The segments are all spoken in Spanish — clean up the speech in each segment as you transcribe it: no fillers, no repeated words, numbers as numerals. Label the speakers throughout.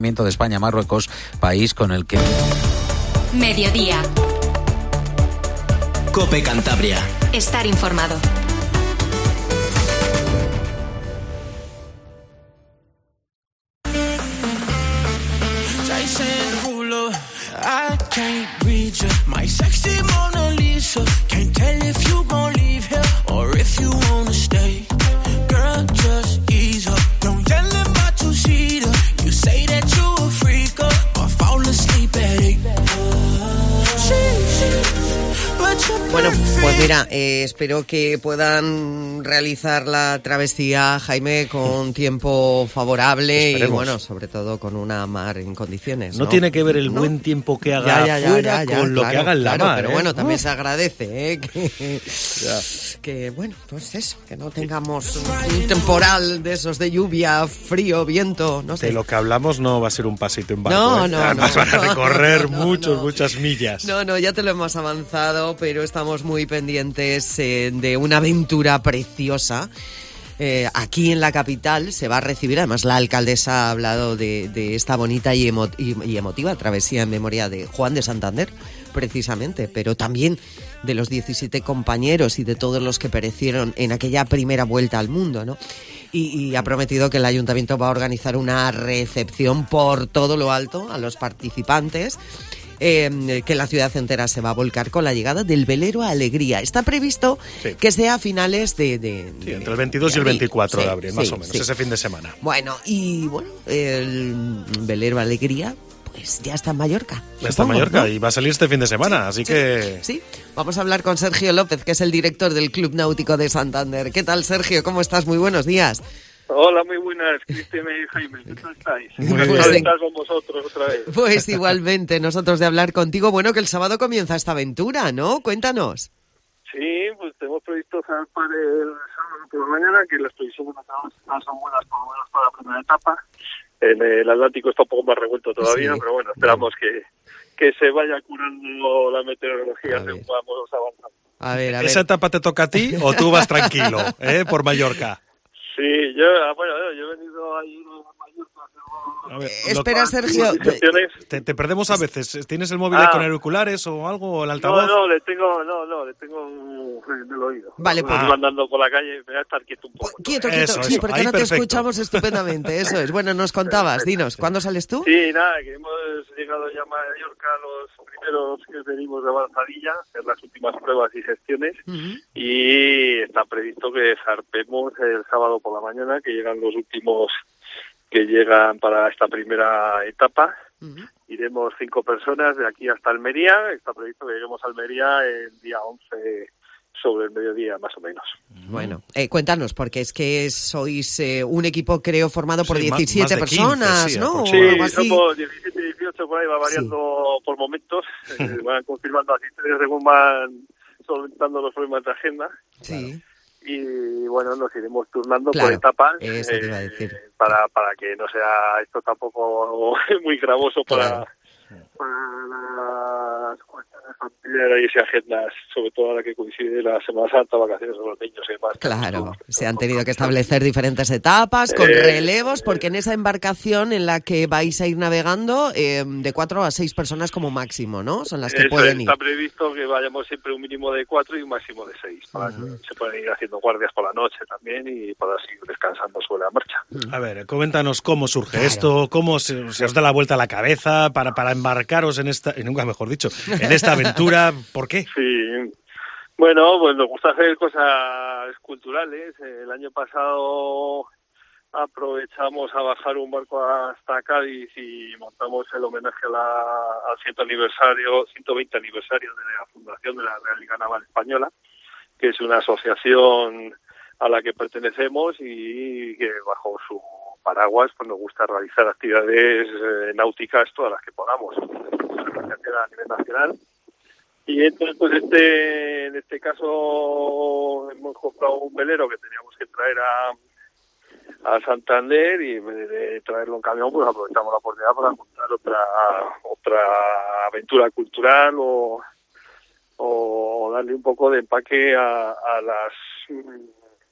Speaker 1: de España-Marruecos, país con el que...
Speaker 2: Mediodía.
Speaker 3: COPE Cantabria.
Speaker 2: Estar informado.
Speaker 4: Bueno, pues mira, espero que puedan realizar la travesía, Jaime, con tiempo favorable. Esperemos. Y bueno, sobre todo con una mar en condiciones.
Speaker 5: No tiene que ver el buen tiempo que haga afuera con lo que haga en la mar.
Speaker 4: Pero bueno, también se agradece que bueno, pues eso, que no tengamos un temporal de esos de lluvia, frío, viento, no sé.
Speaker 5: De lo que hablamos no va a ser un pasito en barco. Además van a recorrer muchas millas.
Speaker 4: No, ya te lo hemos avanzado, pero estamos muy pendientes de una aventura preciosa. Aquí en la capital se va a recibir, además la alcaldesa ha hablado de esta bonita y emotiva travesía en memoria de Juan de Santander, precisamente, pero también de los 17 compañeros y de todos los que perecieron en aquella primera vuelta al mundo, ¿no? Y ha prometido que el ayuntamiento va a organizar una recepción por todo lo alto a los participantes. Que la ciudad entera se va a volcar con la llegada del velero Alegría. Está previsto que sea a finales de
Speaker 5: entre el 22 y el 24 de abril, más o menos, ese fin de semana.
Speaker 4: Bueno, el velero Alegría pues ya está en Mallorca.
Speaker 5: Ya está en Mallorca, ¿no? Y va a salir este fin de semana, así que...
Speaker 4: Sí, vamos a hablar con Sergio López, que es el director del Club Náutico de Santander. ¿Qué tal, Sergio? ¿Cómo estás? Muy buenos días.
Speaker 6: Hola, muy buenas, Cristian y Jaime, ¿qué tal estáis? Estar con vosotros otra vez.
Speaker 4: Pues igualmente, nosotros de hablar contigo. Bueno, que el sábado comienza esta aventura, ¿no? Cuéntanos.
Speaker 6: Sí, pues tenemos previsto zarpar el sábado por la mañana, que las previsiones son buenas por lo menos para la primera etapa. En el Atlántico está un poco más revuelto todavía, pero bueno, esperamos que se vaya curando la meteorología según vamos avanzando.
Speaker 4: A ver.
Speaker 5: ¿Esa etapa te toca a ti o tú vas tranquilo, por Mallorca?
Speaker 6: Sí, yo he venido ahí a Mallorca.
Speaker 4: Espera, Sergio.
Speaker 5: Te perdemos a veces. ¿Tienes el móvil ahí con auriculares o algo, o el altavoz?
Speaker 6: No, le tengo en el oído.
Speaker 4: Vale, pues
Speaker 6: andando por la calle, me voy a estar quieto un poco.
Speaker 4: Quieto, sí, porque ahora te escuchamos estupendamente, eso es. Bueno, nos contabas, dinos, ¿cuándo sales tú?
Speaker 6: Sí, nada, que hemos llegado ya a Mallorca los primeros que venimos de avanzadilla, en las últimas pruebas y gestiones, y está previsto que zarpemos el sábado por la mañana, que llegan los últimos que llegan para esta primera etapa. Iremos 5 personas de aquí hasta Almería. Está previsto que lleguemos a Almería el día 11 sobre el mediodía, más o menos.
Speaker 4: Bueno, cuéntanos, porque es que sois un equipo, creo, formado por 17
Speaker 5: más
Speaker 4: personas,
Speaker 5: 15,
Speaker 4: ¿no?
Speaker 6: Sí, somos 17, 18, por ahí va variando por momentos. Van confirmando asistencias según van solventando los problemas de agenda.
Speaker 4: Sí.
Speaker 6: Claro. Y bueno, nos iremos turnando por etapas para que no sea esto tampoco muy gravoso para las cuestiones familiares y agendas, sobre todo ahora que coincide la Semana Santa, vacaciones de los niños y demás.
Speaker 4: Claro, se han tenido que establecer diferentes etapas con relevos, porque en esa embarcación en la que vais a ir navegando, de 4 a 6 personas como máximo, ¿no? Son las que pueden ir.
Speaker 6: Está previsto que vayamos siempre un mínimo de 4 y un máximo de 6. Se pueden ir haciendo guardias por la noche también y poder seguir descansando sobre la marcha.
Speaker 5: A ver, coméntanos cómo surge esto, cómo se os da la vuelta a la cabeza para embarcaros en esta, y nunca mejor dicho, en esta aventura. ¿Por qué?
Speaker 6: Sí, bueno, pues nos gusta hacer cosas culturales. El año pasado aprovechamos a bajar un barco hasta Cádiz y montamos el homenaje al 120 aniversario de la fundación de la Real Liga Naval Española, que es una asociación a la que pertenecemos y que bajo su paraguas pues nos gusta realizar actividades náuticas todas las que podamos a nivel nacional. Y entonces pues en este caso hemos comprado un velero que teníamos que traer a Santander, y en vez de traerlo en camión pues aprovechamos la oportunidad para contar otra aventura cultural o darle un poco de empaque a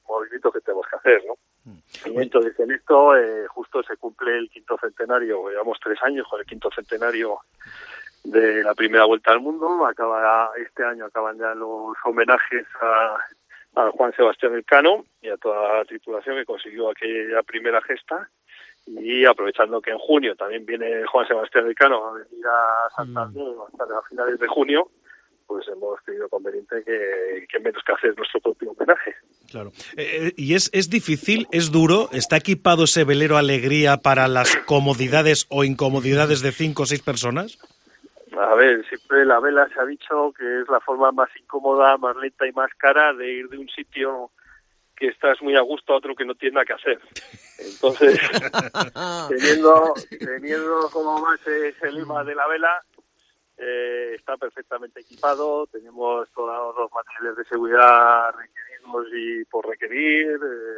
Speaker 6: movimiento que tenemos que hacer, ¿no? Y entonces en esto justo se cumple el 5º centenario, llevamos 3 años con el 5º centenario de la primera vuelta al mundo. Este año acaban ya los homenajes a Juan Sebastián Elcano y a toda la tripulación que consiguió aquella primera gesta, y aprovechando que en junio también viene Juan Sebastián Elcano a venir a Santander hasta a finales de junio, pues hemos creído conveniente que menos que hacer nuestro propio homenaje.
Speaker 5: Claro. ¿Y es difícil, es duro? ¿Está equipado ese velero Alegría para las comodidades o incomodidades de 5 o 6 personas?
Speaker 6: A ver, siempre la vela se ha dicho que es la forma más incómoda, más lenta y más cara de ir de un sitio que estás muy a gusto a otro que no tiene nada que hacer. Entonces, teniendo como base ese lema de la vela, está perfectamente equipado, tenemos todos los materiales de seguridad requeridos y por requerir,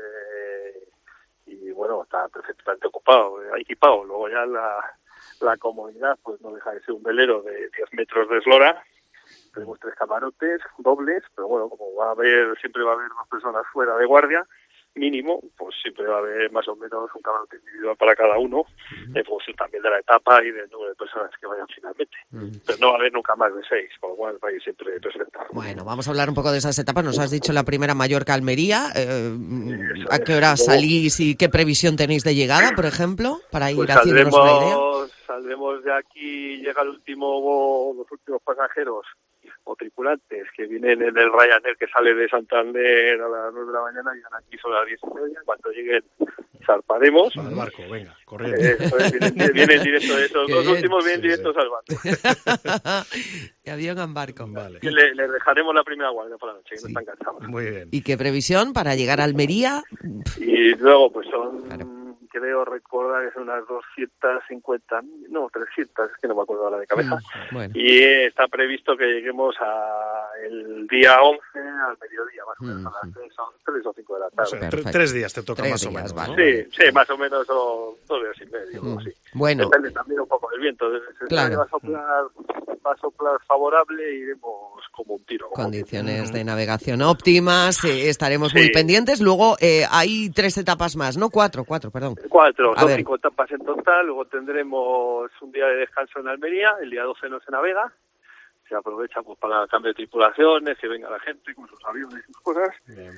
Speaker 6: y bueno, está perfectamente equipado. Luego ya la comodidad pues no deja de ser un velero de 10 metros de eslora. Tenemos 3 camarotes dobles, pero bueno, como siempre va a haber 2 personas fuera de guardia, mínimo, pues siempre va a haber más o menos un camarote individual para cada uno, en función también de la etapa y del número de personas que vayan finalmente. Pero no va a haber nunca más de 6, con lo cual va a ir siempre perfecto.
Speaker 4: Bueno, vamos a hablar un poco de esas etapas. Nos has dicho la primera Mallorca-Almería. ¿A qué hora salís y qué previsión tenéis de llegada, por ejemplo, para ir haciéndonos una idea?
Speaker 6: Saldremos de aquí, llega los últimos pasajeros o tripulantes que vienen en el Ryanair que sale de Santander a las 9 de la mañana, llegan aquí sobre las 10:30. Cuando lleguen zarparemos.
Speaker 5: Al barco, venga, corriendo.
Speaker 6: Vienen directo de esos. Los últimos vienen directos al barco.
Speaker 4: De avión en barco.
Speaker 5: Vale.
Speaker 6: Les dejaremos la primera guardia por la noche, que no están cansados.
Speaker 5: Muy bien.
Speaker 4: ¿Y qué previsión para llegar a Almería?
Speaker 6: Y luego pues son...
Speaker 4: Claro.
Speaker 6: Creo recordar que son unas 250, no, 300, es que no me acuerdo ahora de cabeza.
Speaker 4: Bueno.
Speaker 6: Y está previsto que lleguemos el día 11 al mediodía, más o menos, a las 3 o 5 de la tarde.
Speaker 5: O sea, 3 días te toca
Speaker 4: 3
Speaker 5: más o
Speaker 4: días,
Speaker 5: menos.
Speaker 4: vale.
Speaker 6: Sí, más o menos, o 2 días y medio, así.
Speaker 4: Bueno.
Speaker 6: Depende también un poco del viento.
Speaker 4: Claro.
Speaker 6: Va a soplar favorable y iremos como un tiro.
Speaker 4: Condiciones de navegación óptimas, estaremos muy pendientes. Luego hay 3 etapas más, ¿no? 4, perdón.
Speaker 6: 4, son 5 etapas en total. Luego tendremos un día de descanso en Almería, el día 12 no se navega, se aprovecha pues para el cambio de tripulaciones, que venga la gente con sus aviones y sus cosas. Bien.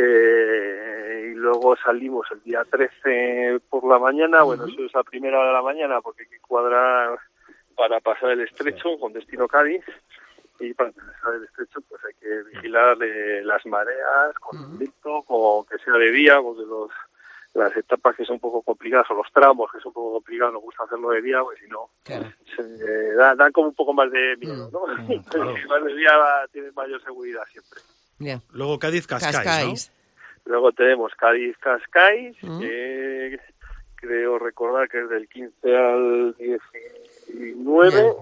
Speaker 6: Y luego salimos el día 13 por la mañana, bueno, eso es a primera hora de la mañana porque hay que cuadrar para pasar el estrecho con destino Cádiz. Y para pasar el estrecho pues hay que vigilar las mareas con el viento, con que sea de día, porque las etapas que son un poco complicadas o los tramos que son un poco complicados nos gusta hacerlo de día, pues si no dan como un poco más de miedo, ¿no? Claro. Si vas de día tienes mayor seguridad siempre.
Speaker 4: Yeah.
Speaker 5: Luego Cádiz-Cascais, ¿no?
Speaker 6: Luego tenemos Cádiz-Cascais, creo recordar que es del 15 al 19.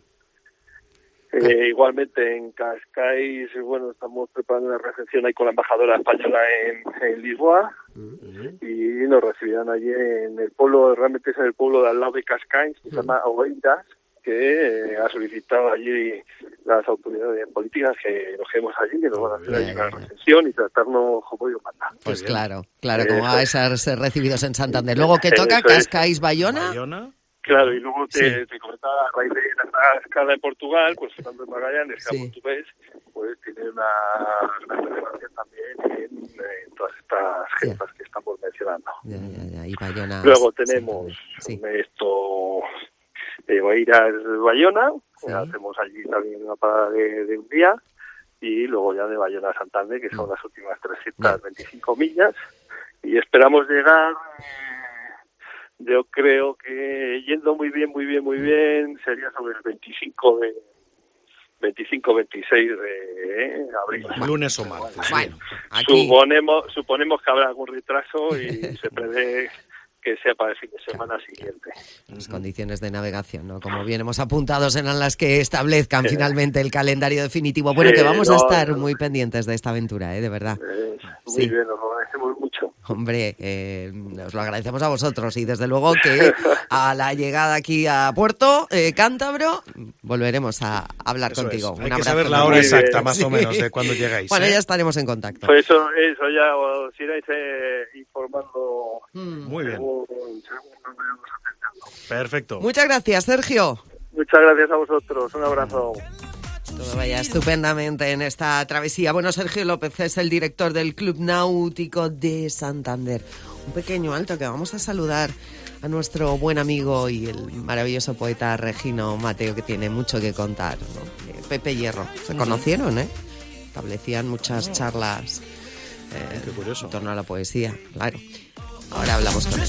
Speaker 6: Igualmente en Cascais, bueno, estamos preparando una recepción ahí con la embajadora española en Lisboa, y nos recibirán allí en el pueblo, realmente es en el pueblo de al lado de Cascais, que se llama Oeiras, que ha solicitado allí las autoridades políticas que nos quedemos allí, que nos van a hacer allí una recepción y tratarnos como Dios manda.
Speaker 4: Pues claro, como va a ser recibidos en Santander. Luego, ¿qué toca? Cascais-Bayona.
Speaker 6: Claro, y luego te comentaba, a raíz de la escala en Portugal, pues Fernando de Magallanes, que es portugués, pues tiene una relevancia también en todas estas gestas que estamos mencionando.
Speaker 4: Y Bayona.
Speaker 6: Luego tenemos Oeiras-Bayona, hacemos allí también una parada de un día, y luego ya de Bayona a Santander, que son las últimas 325 millas, y esperamos llegar... Yo creo que yendo muy bien, sería sobre el 25-26 de abril.
Speaker 5: Lunes o martes.
Speaker 4: Bueno,
Speaker 6: aquí... Suponemos que habrá algún retraso y se prevé que sea para el fin de semana siguiente.
Speaker 4: Las condiciones de navegación, ¿no? Como bien hemos apuntado, serán las que establezcan finalmente el calendario definitivo. Bueno, que vamos a estar muy pendientes de esta aventura, de verdad.
Speaker 6: Muy bien, Rubén. agradecemos mucho.
Speaker 4: Hombre, os lo agradecemos a vosotros y desde luego que a la llegada aquí a Puerto Cántabro volveremos a hablar contigo.
Speaker 5: Hay que saber la hora exacta, más o menos, de cuando llegáis.
Speaker 4: Bueno, ya estaremos en contacto.
Speaker 6: Pues eso ya os iréis informando.
Speaker 5: Muy bien.
Speaker 6: Según nos vayamos acercando.
Speaker 5: Perfecto.
Speaker 4: Muchas gracias, Sergio.
Speaker 6: Muchas gracias a vosotros. Un abrazo.
Speaker 4: Todo vaya estupendamente en esta travesía. Bueno, Sergio López es el director del Club Náutico de Santander. Un pequeño alto que vamos a saludar a nuestro buen amigo y el maravilloso poeta Regino Mateo, que tiene mucho que contar, ¿no? Pepe Hierro. Se conocieron, establecían muchas charlas
Speaker 5: qué curioso.
Speaker 4: en torno a la poesía, claro. Ahora hablamos con él.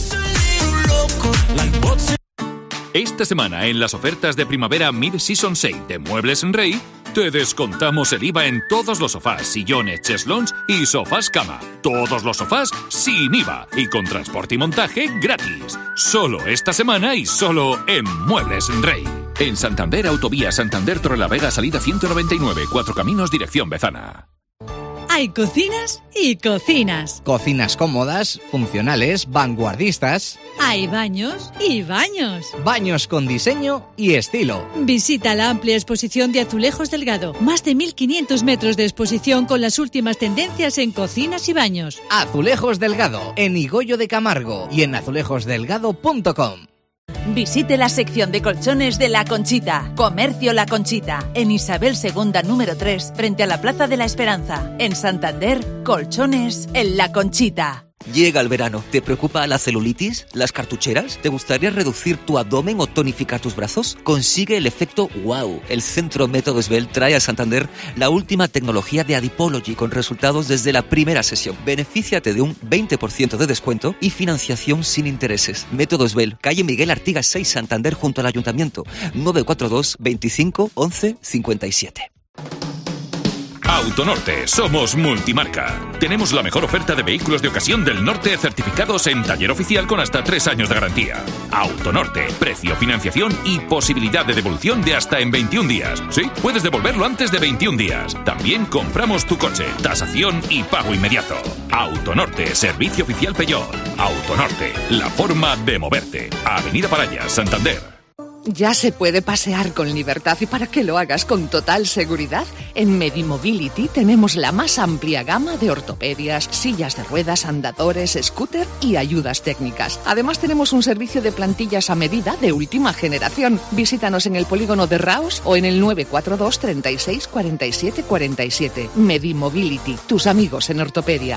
Speaker 3: Esta semana en las ofertas de primavera Mid-Season Sale de Muebles en Rey, te descontamos el IVA en todos los sofás, sillones, cheslons y sofás cama. Todos los sofás sin IVA y con transporte y montaje gratis. Solo esta semana y solo en Muebles en Rey. En Santander, Autovía Santander Torrelavega, salida 199, Cuatro Caminos, dirección Bezana.
Speaker 7: Hay cocinas y cocinas.
Speaker 8: Cocinas cómodas, funcionales, vanguardistas.
Speaker 7: Hay baños y baños.
Speaker 8: Baños con diseño y estilo.
Speaker 7: Visita la amplia exposición de Azulejos Delgado. Más de 1.500 metros de exposición con las últimas tendencias en cocinas y baños.
Speaker 8: Azulejos Delgado, en Higoyo de Camargo y en azulejosdelgado.com.
Speaker 9: Visite la sección de colchones de La Conchita. Comercio La Conchita, en Isabel II número 3, frente a la Plaza de la Esperanza. En Santander, colchones en La Conchita.
Speaker 10: Llega el verano. ¿Te preocupa la celulitis? ¿Las cartucheras? ¿Te gustaría reducir tu abdomen o tonificar tus brazos? Consigue el efecto wow. El Centro Método Esbel trae a Santander la última tecnología de Adipology con resultados desde la primera sesión. Benefíciate de un 20% de descuento y financiación sin intereses. Método Esbel, calle Miguel Artigas 6, Santander, junto al Ayuntamiento. 942 25 11 57.
Speaker 3: Autonorte, somos multimarca. Tenemos la mejor oferta de vehículos de ocasión del norte certificados en taller oficial con hasta 3 años de garantía. Autonorte, precio, financiación y posibilidad de devolución de hasta en 21 días. Sí, puedes devolverlo antes de 21 días. También compramos tu coche, tasación y pago inmediato. Autonorte, servicio oficial Peugeot. Autonorte, la forma de moverte. Avenida Paraya, Santander.
Speaker 11: Ya se puede pasear con libertad y para que lo hagas con total seguridad, en Medimobility tenemos la más amplia gama de ortopedias, sillas de ruedas, andadores, scooter y ayudas técnicas. Además tenemos un servicio de plantillas a medida de última generación. Visítanos en el polígono de Raos o en el 942 36 47 47. Medimobility, tus amigos en ortopedia.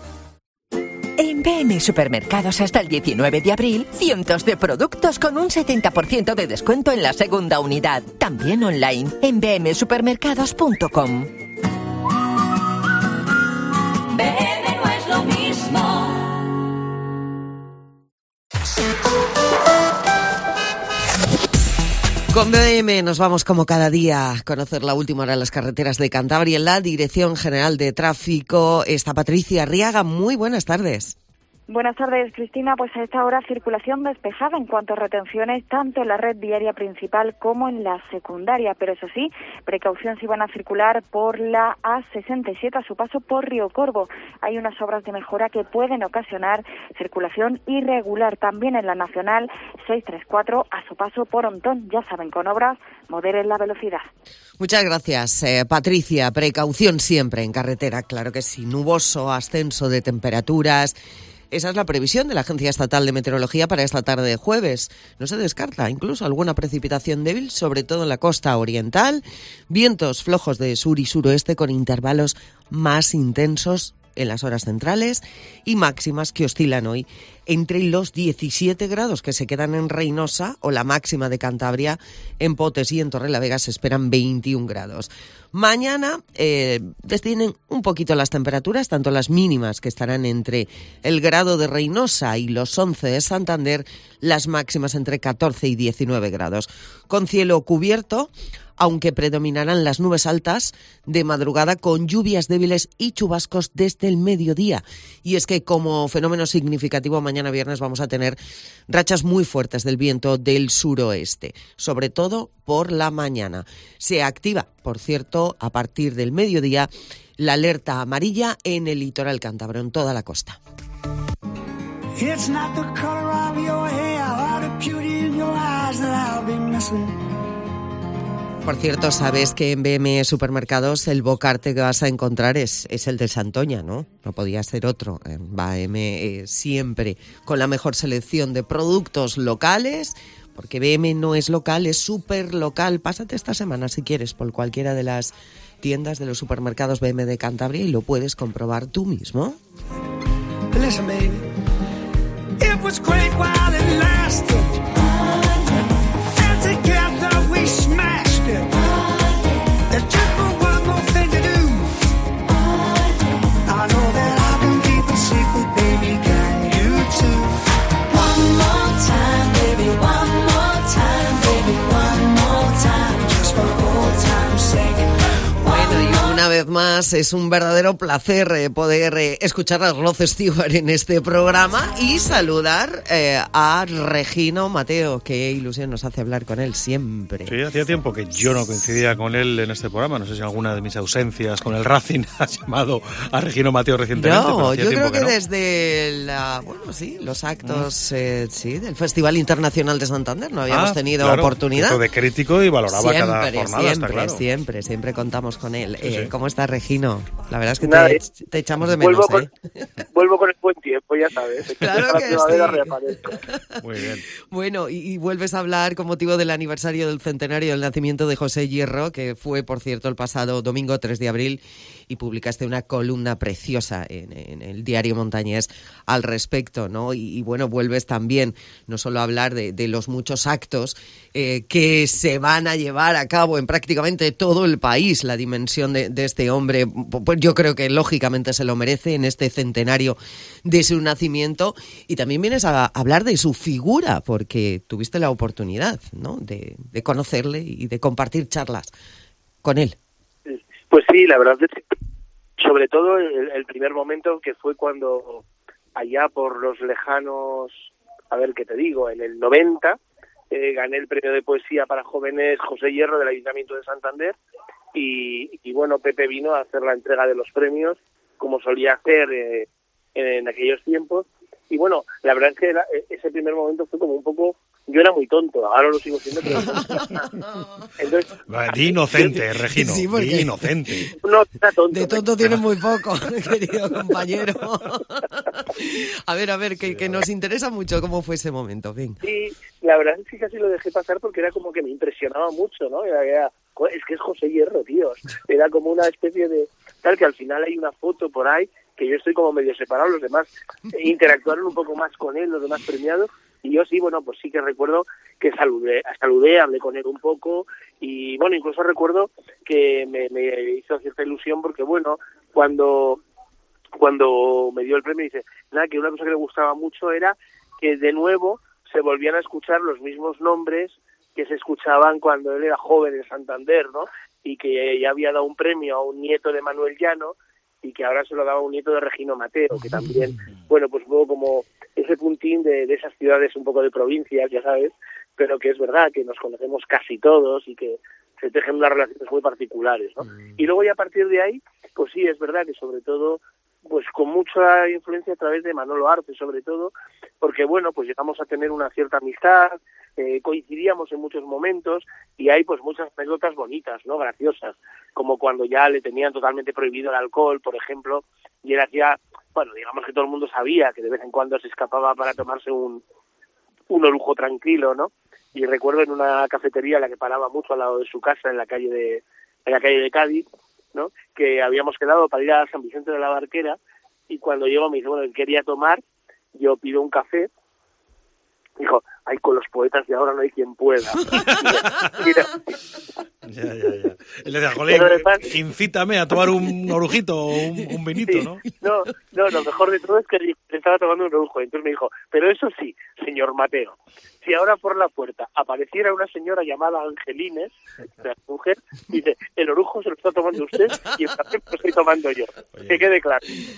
Speaker 12: En PM Supermercados hasta el 19 de abril, cientos de productos con un 70% de descuento en la segunda unidad. También online en bmsupermercados.com.
Speaker 13: BM no es lo mismo.
Speaker 4: Con BM nos vamos como cada día a conocer la última hora de las carreteras de Cantabria. En la Dirección General de Tráfico está Patricia Arriaga. Muy buenas tardes.
Speaker 14: Buenas tardes, Cristina. Pues a esta hora circulación despejada en cuanto a retenciones tanto en la red viaria principal como en la secundaria. Pero eso sí, precaución si van a circular por la A67 a su paso por Río Corvo. Hay unas obras de mejora que pueden ocasionar circulación irregular. También en la Nacional 634 a su paso por Ontón. Ya saben, con obras moderen la velocidad.
Speaker 4: Muchas gracias, Patricia. Precaución siempre en carretera, claro que sí. Nuboso, ascenso de temperaturas. Esa es la previsión de la Agencia Estatal de Meteorología para esta tarde de jueves. No se descarta incluso alguna precipitación débil, sobre todo en la costa oriental. Vientos flojos de sur y suroeste con intervalos más intensos en las horas centrales y máximas que oscilan hoy entre los 17 grados que se quedan en Reynosa o la máxima de Cantabria. En Potes y en Torrelavega se esperan 21 grados. Mañana descienden un poquito las temperaturas, tanto las mínimas que estarán entre el grado de Reynosa y los 11 de Santander, las máximas entre 14 y 19 grados. Con cielo cubierto, aunque predominarán las nubes altas de madrugada con lluvias débiles y chubascos desde el mediodía. Y es que como fenómeno significativo mañana viernes vamos a tener rachas muy fuertes del viento del suroeste, sobre todo por la mañana. Se activa, por cierto, a partir del mediodía la alerta amarilla en el litoral cántabro, en toda la costa.
Speaker 15: It's not the color of your hair or the beauty in your eyes that I'll be missing.
Speaker 4: Por cierto, sabes que en BM Supermercados el bocarte que vas a encontrar es el de Santoña, ¿no? No podía ser otro. En BM siempre con la mejor selección de productos locales, porque BM no es local, es súper local. Pásate esta semana si quieres por cualquiera de las tiendas de los supermercados BM de Cantabria y lo puedes comprobar tú mismo.
Speaker 15: Listen, baby, it was great while it lasted, and together we smashed it. There's just one more thing to do. I know that I can keep it secret, baby, can you too?
Speaker 13: One more time, baby, one more time, baby, one more time, just for old time's sake.
Speaker 4: Bueno, y una vez más es un verdadero placer poder escuchar a Rod Stewart en este programa y saludar a Regino Mateo. Qué ilusión nos hace hablar con él siempre.
Speaker 5: Sí, hacía tiempo que yo no coincidía con él en este programa. No sé si alguna de mis ausencias con el Racing has llamado a Regino Mateo recientemente.
Speaker 4: No, yo creo que
Speaker 5: no.
Speaker 4: Desde los actos del Festival Internacional de Santander no habíamos tenido oportunidad.
Speaker 5: Hizo de crítico y valoraba
Speaker 4: siempre,
Speaker 5: cada jornada, está claro.
Speaker 4: Siempre contamos con él.
Speaker 5: Sí.
Speaker 4: ¿Cómo está Regino? La verdad es que te echamos de
Speaker 16: vuelvo
Speaker 4: menos.
Speaker 16: Vuelvo con el buen tiempo, ya sabes.
Speaker 4: Claro que
Speaker 16: sí.
Speaker 5: Muy bien.
Speaker 4: Bueno, y vuelves a hablar con motivo del aniversario del centenario del nacimiento de José Hierro, que fue, por cierto, el pasado domingo 3 de abril, y publicaste una columna preciosa en el diario Montañés al respecto, ¿no? Y bueno, vuelves también no solo a hablar de los muchos actos que se van a llevar a cabo en prácticamente todo el país, la dimensión de este hombre, pues yo creo que lógicamente se lo merece en este centenario de su nacimiento, y también vienes a hablar de su figura, porque tuviste la oportunidad, ¿no?, de conocerle y de compartir charlas con él.
Speaker 16: Pues sí, la verdad es que sobre todo el primer momento, que fue cuando allá por los lejanos, a ver qué te digo, en el 90, gané el premio de poesía para jóvenes José Hierro del Ayuntamiento de Santander, y bueno, Pepe vino a hacer la entrega de los premios, como solía hacer en aquellos tiempos, y bueno, la verdad es que ese primer momento fue como un poco... Yo era muy tonto, ahora lo sigo siendo, pero... Entonces,
Speaker 5: di inocente, Regino,
Speaker 4: sí, porque...
Speaker 5: di inocente.
Speaker 16: No, está tonto.
Speaker 4: De tonto tienes muy poco, querido compañero. A ver, que nos interesa mucho cómo fue ese momento, bien.
Speaker 16: Sí, la verdad es que casi lo dejé pasar porque era como que me impresionaba mucho, ¿no? Es que es José Hierro, tío. Era como una especie de... Tal que al final hay una foto por ahí que yo estoy como medio separado, los demás interactuaron un poco más con él, los demás premiados, y yo sí, bueno, pues sí que recuerdo que saludé, hablé con él un poco, y bueno, incluso recuerdo que me hizo cierta ilusión porque, bueno, cuando me dio el premio, dice, nada, que una cosa que le gustaba mucho era que de nuevo se volvían a escuchar los mismos nombres que se escuchaban cuando él era joven en Santander, ¿no? Y que ya había dado un premio a un nieto de Manuel Llano, y que ahora se lo daba un nieto de Regino Mateo, que también, bueno, pues luego como ese puntín de esas ciudades un poco de provincias, ya sabes, pero que es verdad que nos conocemos casi todos y que se tejen unas relaciones muy particulares, ¿no? Y luego ya a partir de ahí, pues sí, es verdad que sobre todo, pues con mucha influencia a través de Manolo Arce, sobre todo, porque bueno, pues llegamos a tener una cierta amistad, coincidíamos en muchos momentos, y hay pues muchas anécdotas bonitas, ¿no?, graciosas, como cuando ya le tenían totalmente prohibido el alcohol, por ejemplo, y él hacía, bueno, digamos que todo el mundo sabía que de vez en cuando se escapaba para tomarse un orujo tranquilo, ¿no? Y recuerdo en una cafetería en la que paraba mucho al lado de su casa, en la calle de Cádiz, ¿no?, que habíamos quedado para ir a San Vicente de la Barquera, y cuando llegó me dice, bueno, él quería tomar, yo pido un café, dijo, ay, con los poetas de ahora no hay quien pueda. Mira.
Speaker 5: Ya. Él le decía, jolín, incítame a tomar un orujito o un vinito, ¿no?
Speaker 16: No, lo mejor de todo es que estaba tomando un orujo, entonces me dijo, pero eso sí, señor Mateo, si ahora por la puerta apareciera una señora llamada Angelines, la mujer, dice, el orujo se lo está tomando usted y el café lo estoy tomando yo. Oye, que quede claro.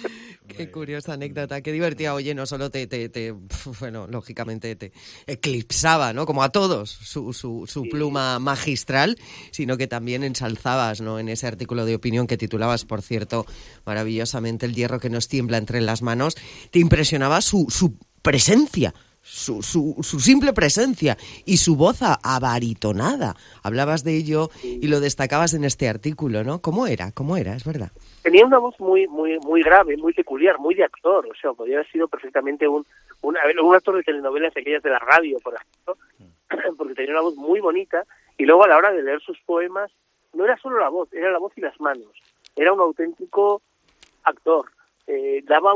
Speaker 4: Qué curiosa anécdota, qué divertida. Oye, no solo bueno, lógicamente te eclipsaba, ¿no? Como a todos, su pluma magistral, sino que también ensalzabas, ¿no? En ese artículo de opinión que titulabas, por cierto, maravillosamente, El hierro que nos tiembla entre las manos, te impresionaba su presencia. Su simple presencia y su voz abaritonada. Hablabas de ello y lo destacabas en este artículo, ¿no? ¿Cómo era? Es verdad.
Speaker 16: Tenía una voz muy grave, muy peculiar, muy de actor. O sea, podría haber sido perfectamente un actor de telenovelas aquellas de la radio, por ejemplo, porque tenía una voz muy bonita. Y luego a la hora de leer sus poemas, no era solo la voz, era la voz y las manos. Era un auténtico actor. Daba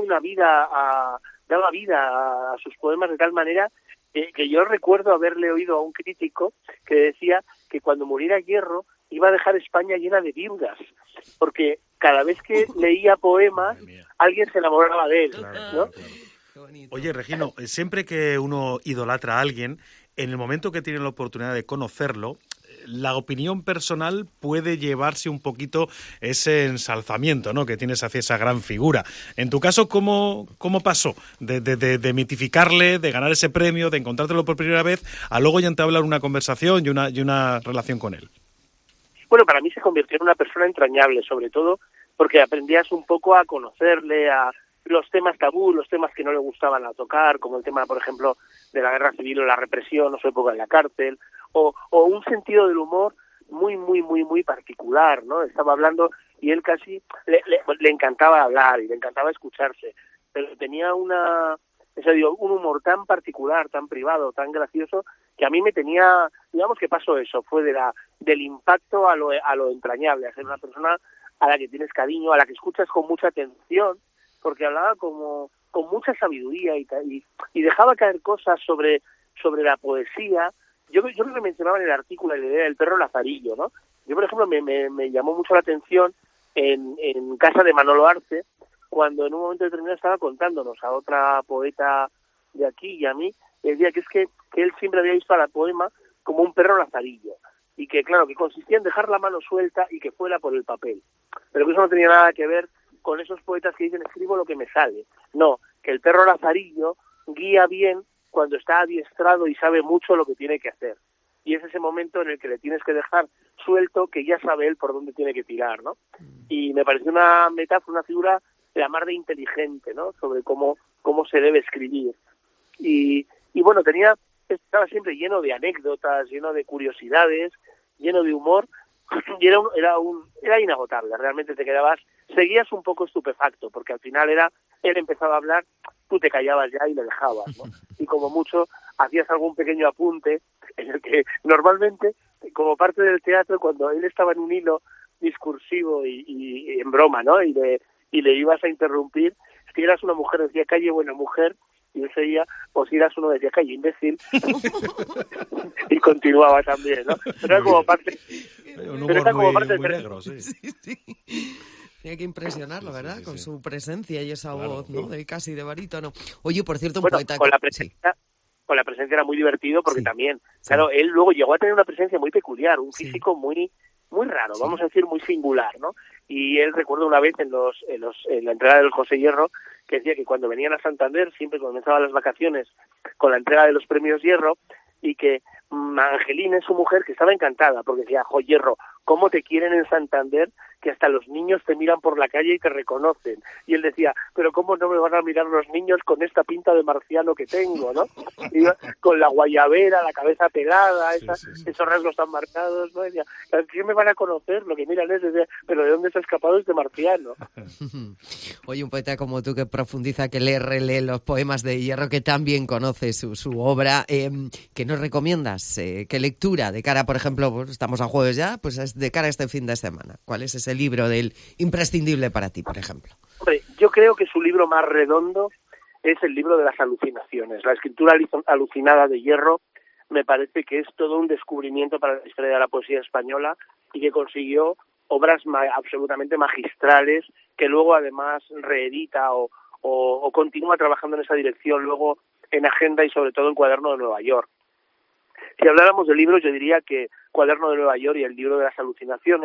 Speaker 16: vida a sus poemas de tal manera que yo recuerdo haberle oído a un crítico que decía que cuando muriera Hierro iba a dejar España llena de viudas, porque cada vez que leía poemas alguien se enamoraba de él, ¿no?
Speaker 5: Oye, Regino, siempre que uno idolatra a alguien, en el momento que tiene la oportunidad de conocerlo, la opinión personal puede llevarse un poquito ese ensalzamiento, ¿no?, que tienes hacia esa gran figura. En tu caso, ¿cómo pasó de mitificarle, de ganar ese premio, de encontrártelo por primera vez, a luego ya entablar una conversación y una relación con él?
Speaker 16: Bueno, para mí se convirtió en una persona entrañable, sobre todo porque aprendías un poco a conocerle, a los temas tabú, los temas que no le gustaban a tocar, como el tema, por ejemplo, de la guerra civil o la represión, o su época en la cárcel, o un sentido del humor muy particular, ¿no? Estaba hablando y él casi le encantaba hablar y le encantaba escucharse, pero tenía un humor tan particular, tan privado, tan gracioso, que a mí me tenía, digamos que pasó eso, fue del impacto a lo entrañable, a ser una persona a la que tienes cariño, a la que escuchas con mucha atención, porque hablaba como con mucha sabiduría y dejaba caer cosas sobre la poesía. Yo creo que mencionaba en el artículo la idea del perro Lazarillo, ¿no? Yo, por ejemplo, me llamó mucho la atención en casa de Manolo Arce, cuando en un momento determinado estaba contándonos a otra poeta de aquí y a mí, y decía que es que él siempre había visto a la poema como un perro Lazarillo, y que, claro, que consistía en dejar la mano suelta y que fuera por el papel, pero que eso no tenía nada que ver con esos poetas que dicen escribo lo que me sale. No, que el perro Lazarillo guía bien cuando está adiestrado y sabe mucho lo que tiene que hacer. Y es ese momento en el que le tienes que dejar suelto, que ya sabe él por dónde tiene que tirar, ¿no? Y me pareció una metáfora, una figura de la mar de inteligente, ¿no? Sobre cómo se debe escribir. Y bueno, estaba siempre lleno de anécdotas, lleno de curiosidades, lleno de humor, y era inagotable. Realmente seguías un poco estupefacto, porque al final él empezaba a hablar, tú te callabas ya y le dejabas, ¿no? Y como mucho hacías algún pequeño apunte en el que normalmente, como parte del teatro, cuando él estaba en un hilo discursivo y en broma, ¿no? Y le ibas a interrumpir, si eras una mujer decía calle buena mujer, y él seguía, o si eras uno decía calle imbécil, y continuaba también, ¿no? Pero era como parte,
Speaker 5: muy negro, sí.
Speaker 4: Tenía que impresionarlo, ¿verdad? Sí. Con su presencia y esa voz, ¿no? Casi de barítono. Oye, por cierto, un poeta...
Speaker 16: Con la presencia era muy divertido porque también, claro, él luego llegó a tener una presencia muy peculiar, un físico muy raro, vamos a decir muy singular, ¿no? Y él recuerdo una vez en la entrega del José Hierro que decía que cuando venían a Santander siempre comenzaban las vacaciones con la entrega de los premios Hierro y que Angelina, su mujer, que estaba encantada porque decía, jo, Hierro, ¿cómo te quieren en Santander que hasta los niños te miran por la calle y te reconocen? Y él decía, pero ¿cómo no me van a mirar los niños con esta pinta de marciano que tengo, ¿no? Y con la guayabera, la cabeza pelada, esos rasgos tan marcados, ¿no? Decía, ¿qué me van a conocer? Lo que miran es, pero ¿de dónde se ha escapado este marciano?
Speaker 4: Oye, un poeta como tú que profundiza, que relee los poemas de Hierro, que también conoce su obra, ¿qué nos recomiendas? ¿Qué lectura de cara, por ejemplo, pues estamos a jueves ya, pues de cara a este fin de semana? ¿Cuál es ese libro del imprescindible para ti, por ejemplo?
Speaker 16: Hombre, yo creo que su libro más redondo es el libro de las alucinaciones. La escritura alucinada de Hierro me parece que es todo un descubrimiento para la historia de la poesía española y que consiguió obras absolutamente magistrales que luego además reedita o continúa trabajando en esa dirección luego en Agenda y sobre todo en Cuaderno de Nueva York. Si habláramos de libros, yo diría que Cuaderno de Nueva York y el libro de las alucinaciones,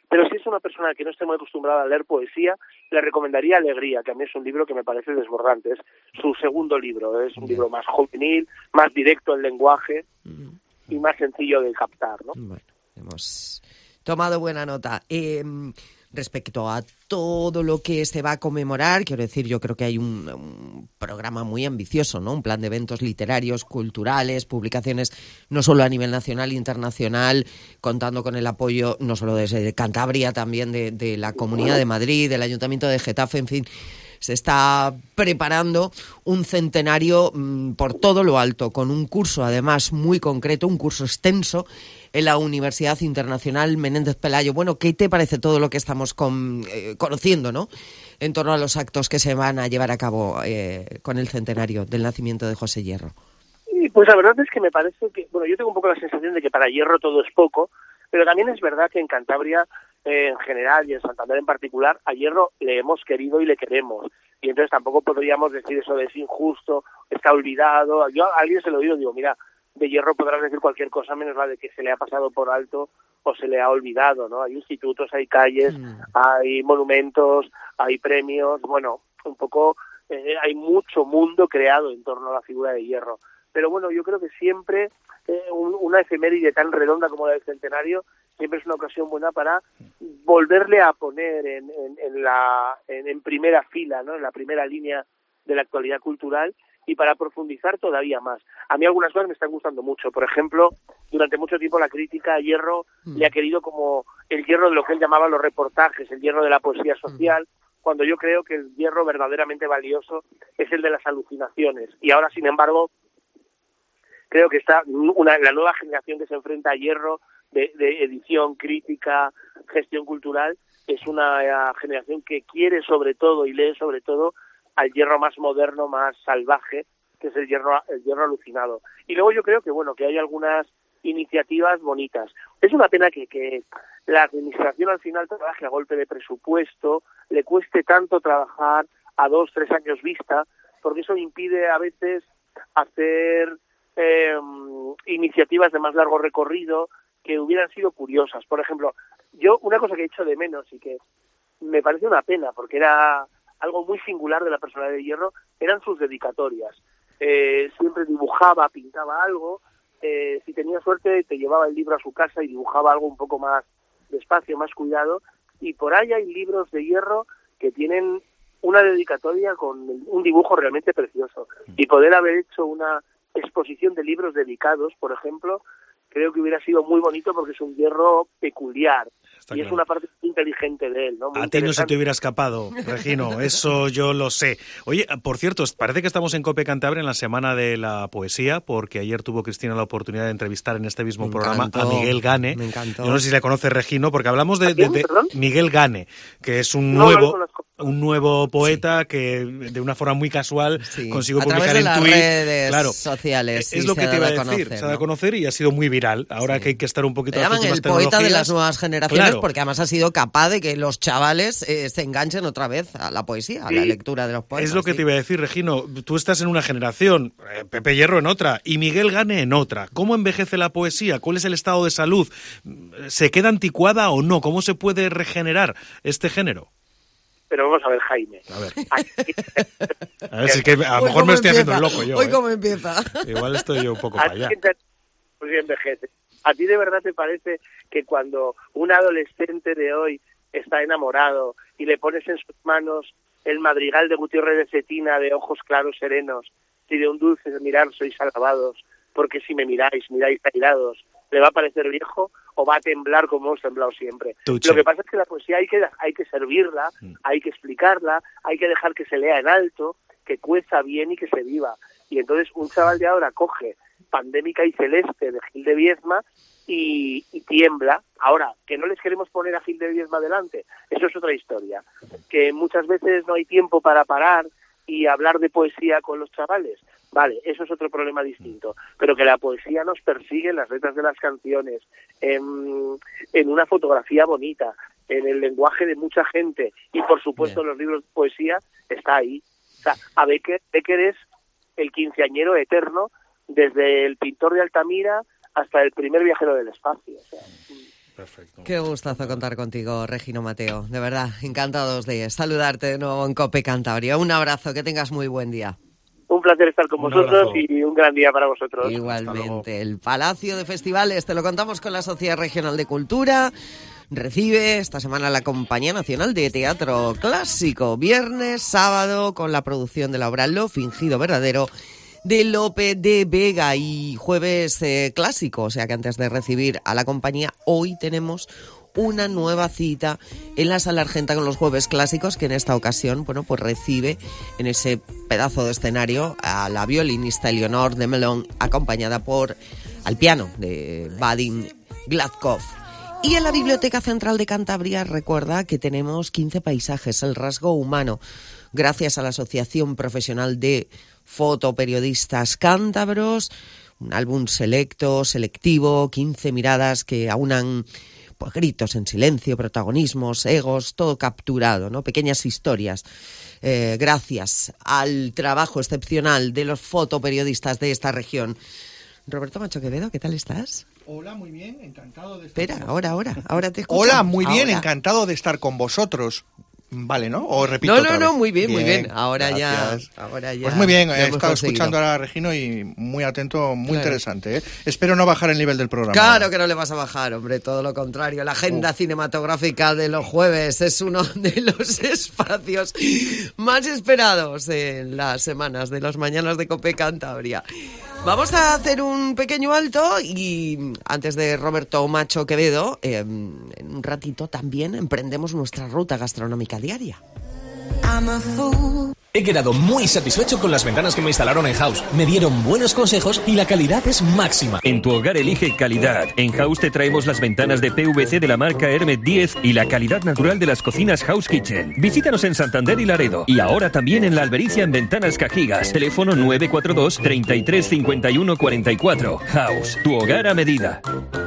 Speaker 16: Pero si es una persona que no esté muy acostumbrada a leer poesía, le recomendaría Alegría, que a mí es un libro que me parece desbordante. Es su segundo libro, es un libro más juvenil, más directo en lenguaje y más sencillo de captar, ¿no?
Speaker 4: Bueno, hemos tomado buena nota. Respecto a todo lo que se va a conmemorar, quiero decir, yo creo que hay un programa muy ambicioso, ¿no? Un plan de eventos literarios, culturales, publicaciones no solo a nivel nacional, internacional, contando con el apoyo no solo de Cantabria, también de la Comunidad de Madrid, del Ayuntamiento de Getafe, en fin. Se está preparando un centenario por todo lo alto, con un curso además muy concreto, un curso extenso en la Universidad Internacional Menéndez Pelayo. Bueno, ¿qué te parece todo lo que estamos conociendo, ¿no?, en torno a los actos que se van a llevar a cabo con el centenario del nacimiento de José Hierro?
Speaker 16: Y pues la verdad es que me parece que, bueno, yo tengo un poco la sensación de que para Hierro todo es poco, pero también es verdad que en Cantabria en general y en Santander en particular, a Hierro le hemos querido y le queremos. Y entonces tampoco podríamos decir eso de es injusto, está olvidado. Yo a alguien se lo digo, mira, de Hierro podrás decir cualquier cosa menos la de que se le ha pasado por alto o se le ha olvidado, ¿no? Hay institutos, hay calles, hay monumentos, hay premios, bueno, un poco hay mucho mundo creado en torno a la figura de Hierro. Pero bueno, yo creo que siempre una efeméride tan redonda como la del centenario siempre es una ocasión buena para volverle a poner en primera fila, ¿no?, en la primera línea de la actualidad cultural y para profundizar todavía más. A mí algunas cosas me están gustando mucho. Por ejemplo, durante mucho tiempo la crítica a Hierro le ha querido como el Hierro de lo que él llamaba los reportajes, el Hierro de la poesía social, cuando yo creo que el Hierro verdaderamente valioso es el de las alucinaciones. Y ahora, sin embargo, creo que está la nueva generación que se enfrenta a Hierro de edición, crítica, gestión cultural, es una generación que quiere sobre todo y lee sobre todo al Hierro más moderno, más salvaje, que es el Hierro alucinado. Y luego yo creo que bueno, que hay algunas iniciativas bonitas. Es una pena que la administración al final trabaje a golpe de presupuesto, le cueste tanto trabajar a 2-3 años vista, porque eso impide a veces hacer iniciativas de más largo recorrido que hubieran sido curiosas. Por ejemplo, yo una cosa que he hecho de menos y que me parece una pena porque era algo muy singular de la personalidad de Hierro, eran sus dedicatorias. Siempre dibujaba, pintaba algo, si tenía suerte te llevaba el libro a su casa y dibujaba algo un poco más despacio, más cuidado, y por ahí hay libros de Hierro que tienen una dedicatoria con un dibujo realmente precioso. Y poder haber hecho una exposición de libros dedicados, por ejemplo, creo que hubiera sido muy bonito porque es un Hierro peculiar. Está y claro. Es una parte inteligente de él, ¿no? Muy
Speaker 5: a ti no se te hubiera escapado, Regino, eso yo lo sé. Oye, por cierto, parece que estamos en COPE Cantabria en la Semana de la Poesía, porque ayer tuvo Cristina la oportunidad de entrevistar en este mismo programa a Miguel Gane.
Speaker 4: Me encantó.
Speaker 5: Yo no sé si le conoce Regino, porque hablamos de Miguel Gane, que es un nuevo poeta que de una forma muy casual consiguió publicar en Twitter.
Speaker 4: Redes sociales.
Speaker 5: Es lo que te iba a decir, se ha dado a conocer y ha sido muy viral. Ahora que hay que estar un poquito...
Speaker 4: Le llaman el poeta de las nuevas generaciones, claro, porque además ha sido capaz de que los chavales se enganchen otra vez a la poesía, a la lectura de los poetas.
Speaker 5: Es lo que te iba a decir, Regino. Tú estás en una generación, Pepe Hierro en otra y Miguel Gane en otra. ¿Cómo envejece la poesía? ¿Cuál es el estado de salud? ¿Se queda anticuada o no? ¿Cómo se puede regenerar este género?
Speaker 16: Pero vamos a ver, Jaime.
Speaker 5: A ver si es que a lo mejor me estoy haciendo el loco yo.
Speaker 4: Hoy cómo empieza.
Speaker 5: Igual estoy yo un poco para allá.
Speaker 16: Pues envejece. ¿A ti de verdad te parece que cuando un adolescente de hoy está enamorado y le pones en sus manos el madrigal de Gutiérrez de Cetina de ojos claros serenos, si de un dulce mirar sois alabados, porque si me miráis airados, le va a parecer viejo o va a temblar como hemos temblado siempre? Tuche. Lo que pasa es que la poesía hay que servirla, hay que explicarla, hay que dejar que se lea en alto, que cueza bien y que se viva. Y entonces un chaval de ahora coge Pandémica y Celeste de Gil de Viedma y tiembla. Ahora, que no les queremos poner a Gil de Viedma delante, eso es otra historia. Que muchas veces no hay tiempo para parar y hablar de poesía con los chavales, vale, eso es otro problema distinto. Pero que la poesía nos persigue en las letras de las canciones, en una fotografía bonita, en el lenguaje de mucha gente y por supuesto en los libros de poesía, está ahí. O sea, a Becker es el quinceañero eterno desde el pintor de Altamira hasta el primer viajero del espacio. O sea,
Speaker 5: Perfecto.
Speaker 4: Qué gustazo contar contigo, Regino Mateo. De verdad, encantados de saludarte de nuevo en COPE Cantabria. Un abrazo, que tengas muy buen día.
Speaker 16: Un placer estar con vosotros y un gran día para vosotros.
Speaker 4: Igualmente, el Palacio de Festivales, te lo contamos con la Sociedad Regional de Cultura. Recibe esta semana la Compañía Nacional de Teatro Clásico. Viernes, sábado, con la producción de la obra Lo fingido verdadero de Lope de Vega, y jueves clásico. O sea que antes de recibir a la compañía, hoy tenemos una nueva cita en la Sala Argenta con los jueves clásicos, que en esta ocasión, bueno, pues recibe en ese pedazo de escenario a la violinista Eleonor de Melón, acompañada por al piano de Vadim Gladkov. Y en la Biblioteca Central de Cantabria, recuerda que tenemos 15 paisajes, el rasgo humano, gracias a la Asociación Profesional de Fotoperiodistas Cántabros, un álbum selectivo, 15 miradas que aunan pues gritos en silencio, protagonismos, egos, todo capturado, ¿no? Pequeñas historias. Gracias al trabajo excepcional de los fotoperiodistas de esta región. Roberto Macho Quevedo, ¿qué tal estás?
Speaker 17: Hola, muy bien, encantado de estar.
Speaker 4: Espera, ahora te escucho.
Speaker 17: Hola, muy bien,
Speaker 4: ahora.
Speaker 17: Encantado de estar con vosotros. Vale, ¿no? O repito otra vez.
Speaker 4: No, muy bien. Ahora
Speaker 17: gracias.
Speaker 4: ya.
Speaker 17: Pues muy bien,
Speaker 4: ya
Speaker 17: he
Speaker 4: hemos
Speaker 17: estado
Speaker 4: conseguido.
Speaker 17: escuchando ahora a Regino y muy atento, muy
Speaker 4: Claro.
Speaker 17: interesante, ¿eh? Espero no bajar el nivel del programa.
Speaker 4: Claro que no le vas a bajar, hombre, todo lo contrario. La agenda cinematográfica de los jueves es uno de los espacios más esperados en las semanas de las mañanas de COPE Cantabria. Vamos a hacer un pequeño alto y antes de Roberto Macho Quevedo, en un ratito también emprendemos nuestra ruta gastronómica diaria.
Speaker 18: He quedado muy satisfecho con las ventanas que me instalaron en House. Me dieron buenos consejos y la calidad es máxima.
Speaker 19: En tu hogar elige calidad. En House te traemos las ventanas de PVC de la marca Hermet 10 y la calidad natural de las cocinas House Kitchen. Visítanos en Santander y Laredo. Y ahora también en La Albericia en Ventanas Cajigas. Teléfono 942 33 51 44. House, tu hogar a medida.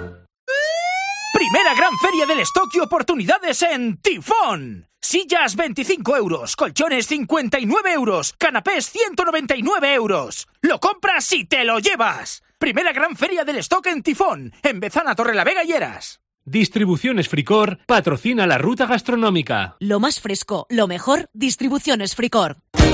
Speaker 20: Primera gran feria del stock y oportunidades en Tifón. Sillas 25 euros, colchones 59 euros, canapés 199 euros. Lo compras y te lo llevas. Primera gran feria del stock en Tifón, en Bezana, Torrelavega y Heras.
Speaker 21: Distribuciones Fricor patrocina la ruta gastronómica.
Speaker 22: Lo más fresco, lo mejor, Distribuciones Fricor.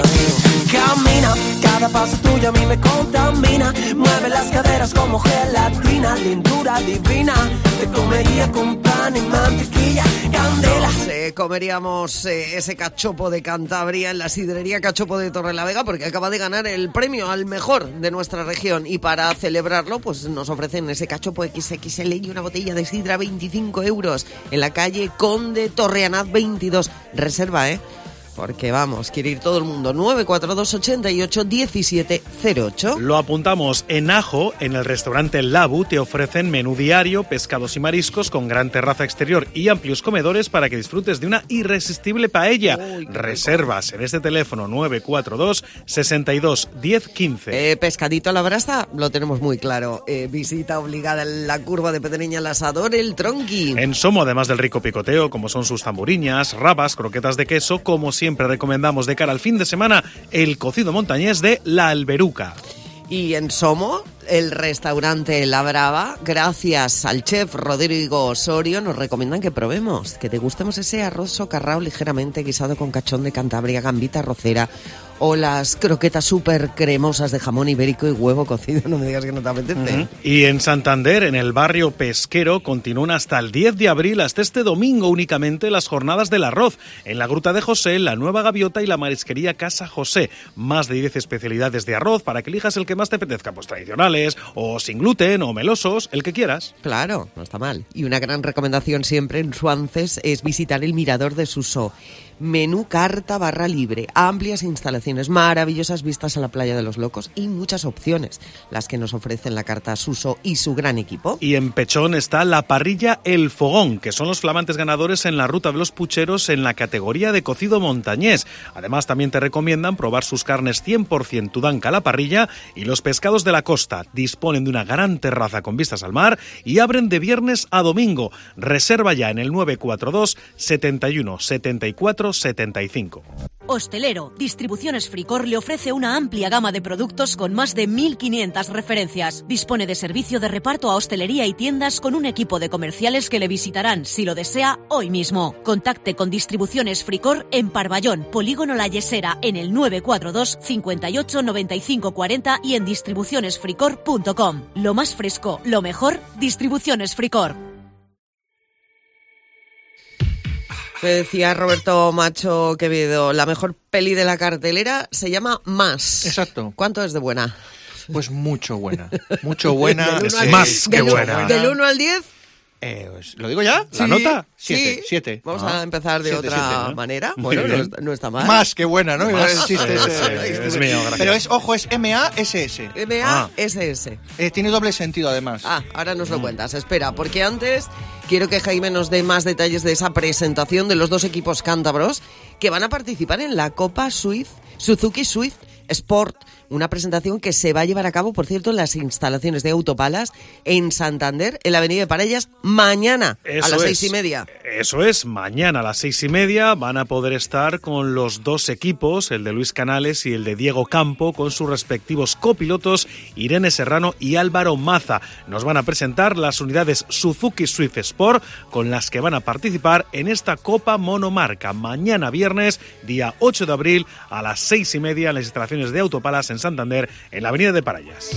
Speaker 13: Camina, cada paso tuyo a mí me contamina. Mueve las caderas como gelatina, lindura divina. Te comería con pan y mantequilla, candela.
Speaker 4: Comeríamos ese cachopo de Cantabria en la sidrería Cachopo de Torrelavega, porque acaba de ganar el premio al mejor de nuestra región, y para celebrarlo pues nos ofrecen ese cachopo XXL y una botella de sidra 25 euros en la calle Conde Torreanaz 22. Reserva, porque vamos, quiere ir todo el mundo. 942 88 1708.
Speaker 5: Lo apuntamos. En Ajo, en el restaurante Labu, te ofrecen menú diario, pescados y mariscos con gran terraza exterior y amplios comedores para que disfrutes de una irresistible paella. Reservas en este teléfono 942 62 10 15.
Speaker 4: Pescadito a la brasa, lo tenemos muy claro. Visita obligada en la curva de Pedreña, el asador El Tronqui.
Speaker 5: En Somo, además del rico picoteo, como son sus tamburiñas, rabas, croquetas de queso, como siempre recomendamos de cara al fin de semana, el cocido montañés de La Alberuca.
Speaker 4: Y en Somo, el restaurante La Brava, gracias al chef Rodrigo Osorio, nos recomiendan que probemos, que degustemos ese arroz socarrao ligeramente guisado con cachón de Cantabria, gambita arrocera, o las croquetas súper cremosas de jamón ibérico y huevo cocido. No me digas que no te apetece.
Speaker 5: Y en Santander, en el barrio pesquero, continúan hasta el 10 de abril, hasta este domingo únicamente, las jornadas del arroz. En la Gruta de José, la Nueva Gaviota y la marisquería Casa José. Más de 10 especialidades de arroz para que elijas el que más te apetezca, pues tradicionales, o sin gluten, o melosos, el que quieras.
Speaker 4: Claro, no está mal. Y una gran recomendación siempre en Suances es visitar el Mirador de Susó. Menú carta barra libre, amplias instalaciones, maravillosas vistas a la playa de los Locos y muchas opciones, las que nos ofrecen la carta Suso y su gran equipo.
Speaker 5: Y en Pechón está la parrilla El Fogón, que son los flamantes ganadores en la Ruta de los Pucheros en la categoría de cocido montañés. Además, también te recomiendan probar sus carnes 100% Tudanca a la parrilla y los pescados de la costa. Disponen de una gran terraza con vistas al mar y abren de viernes a domingo. Reserva ya en el 942 71 74 75.
Speaker 22: Hostelero, Distribuciones Fricor le ofrece una amplia gama de productos con más de 1.500 referencias. Dispone de servicio de reparto a hostelería y tiendas con un equipo de comerciales que le visitarán, si lo desea, hoy mismo. Contacte con Distribuciones Fricor en Parvallón, Polígono La Yesera, en el 942 58 95 40 y en distribucionesfricor.com. Lo más fresco, lo mejor, Distribuciones Fricor.
Speaker 4: Me decía Roberto Macho Quevedo, la mejor peli de la cartelera se llama Más.
Speaker 17: Exacto.
Speaker 4: ¿Cuánto es de buena?
Speaker 17: Pues mucho buena. Mucho buena.
Speaker 5: Más que buena.
Speaker 4: ¿Del 1 al 10?
Speaker 17: ¿Lo digo ya?
Speaker 4: Sí,
Speaker 17: ¿La nota?
Speaker 4: sí.
Speaker 17: 7.
Speaker 4: Vamos a empezar de otra manera.
Speaker 17: Muy
Speaker 4: Bueno,
Speaker 17: bien.
Speaker 4: no está mal.
Speaker 17: Más que buena, ¿no?
Speaker 5: Más.
Speaker 17: Existe
Speaker 5: Es mío, gracias.
Speaker 17: Pero ojo, es M-A-S-S.
Speaker 4: M-A-S-S.
Speaker 17: Tiene doble sentido, además.
Speaker 4: Ahora nos lo cuentas. Espera, porque antes quiero que Jaime nos dé más detalles de esa presentación de los dos equipos cántabros que van a participar en la Copa Suzuki Swift Sport. Una presentación que se va a llevar a cabo, por cierto, en las instalaciones de Autopalas en Santander, en la Avenida de Parellas, mañana a las 6:30.
Speaker 5: Eso es, mañana a las 6:30 van a poder estar con los dos equipos, el de Luis Canales y el de Diego Campo, con sus respectivos copilotos Irene Serrano y Álvaro Maza. Nos van a presentar las unidades Suzuki Swift Sport con las que van a participar en esta Copa Monomarca. Mañana viernes, día 8 de abril, a las 6:30 en las instalaciones de Autopalas en Santander, en la Avenida de Parellas.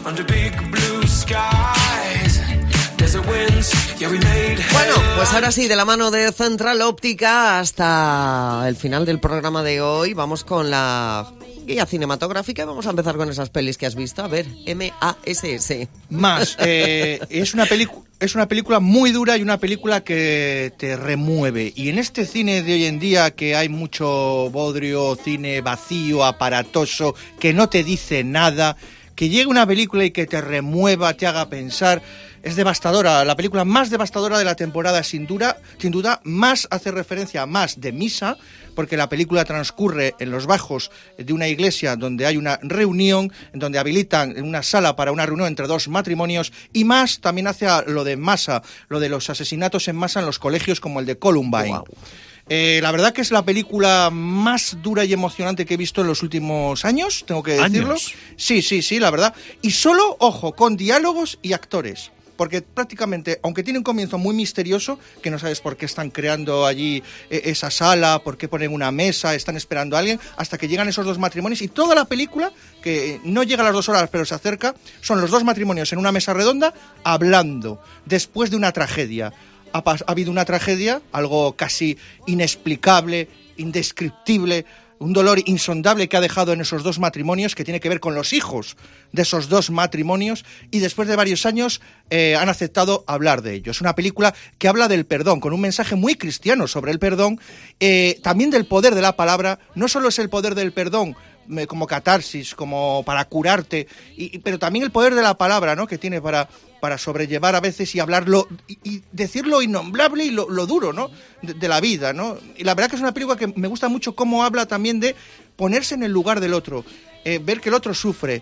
Speaker 4: Bueno, pues ahora sí, de la mano de Central Óptica hasta el final del programa de hoy, vamos con la guía cinematográfica y vamos a empezar con esas pelis que has visto. A ver, M-A-S-S.
Speaker 17: Más, es una película muy dura y una película que te remueve. Y en este cine de hoy en día, que hay mucho bodrio, cine vacío, aparatoso, que no te dice nada, que llegue una película y que te remueva, te haga pensar, es devastadora. La película más devastadora de la temporada, sin duda. Más hace referencia a Más de Misa, porque la película transcurre en los bajos de una iglesia donde hay una reunión, en donde habilitan una sala para una reunión entre dos matrimonios, y Más también hace a lo de masa, lo de los asesinatos en masa en los colegios como el de Columbine. Wow. La verdad que es la película más dura y emocionante que he visto en los últimos años, tengo que decirlo.
Speaker 5: ¿Años?
Speaker 17: Sí, la verdad. Y solo, ojo, con diálogos y actores. Porque prácticamente, aunque tiene un comienzo muy misterioso, que no sabes por qué están creando allí esa sala, por qué ponen una mesa, están esperando a alguien, hasta que llegan esos dos matrimonios, y toda la película, que no llega a las 2 horas, pero se acerca, son los dos matrimonios en una mesa redonda, hablando, después de una tragedia. Ha habido una tragedia, algo casi inexplicable, indescriptible, un dolor insondable que ha dejado en esos dos matrimonios, que tiene que ver con los hijos de esos dos matrimonios, y después de varios años han aceptado hablar de ello. Es una película que habla del perdón, con un mensaje muy cristiano sobre el perdón, también del poder de la palabra. No solo es el poder del perdón como catarsis, como para curarte, pero también el poder de la palabra, ¿no?, que tiene para sobrellevar a veces y hablarlo y decir lo innombrable y lo duro, ¿no?, de la vida, ¿no? Y la verdad que es una película que me gusta mucho cómo habla también de ponerse en el lugar del otro, ver que el otro sufre,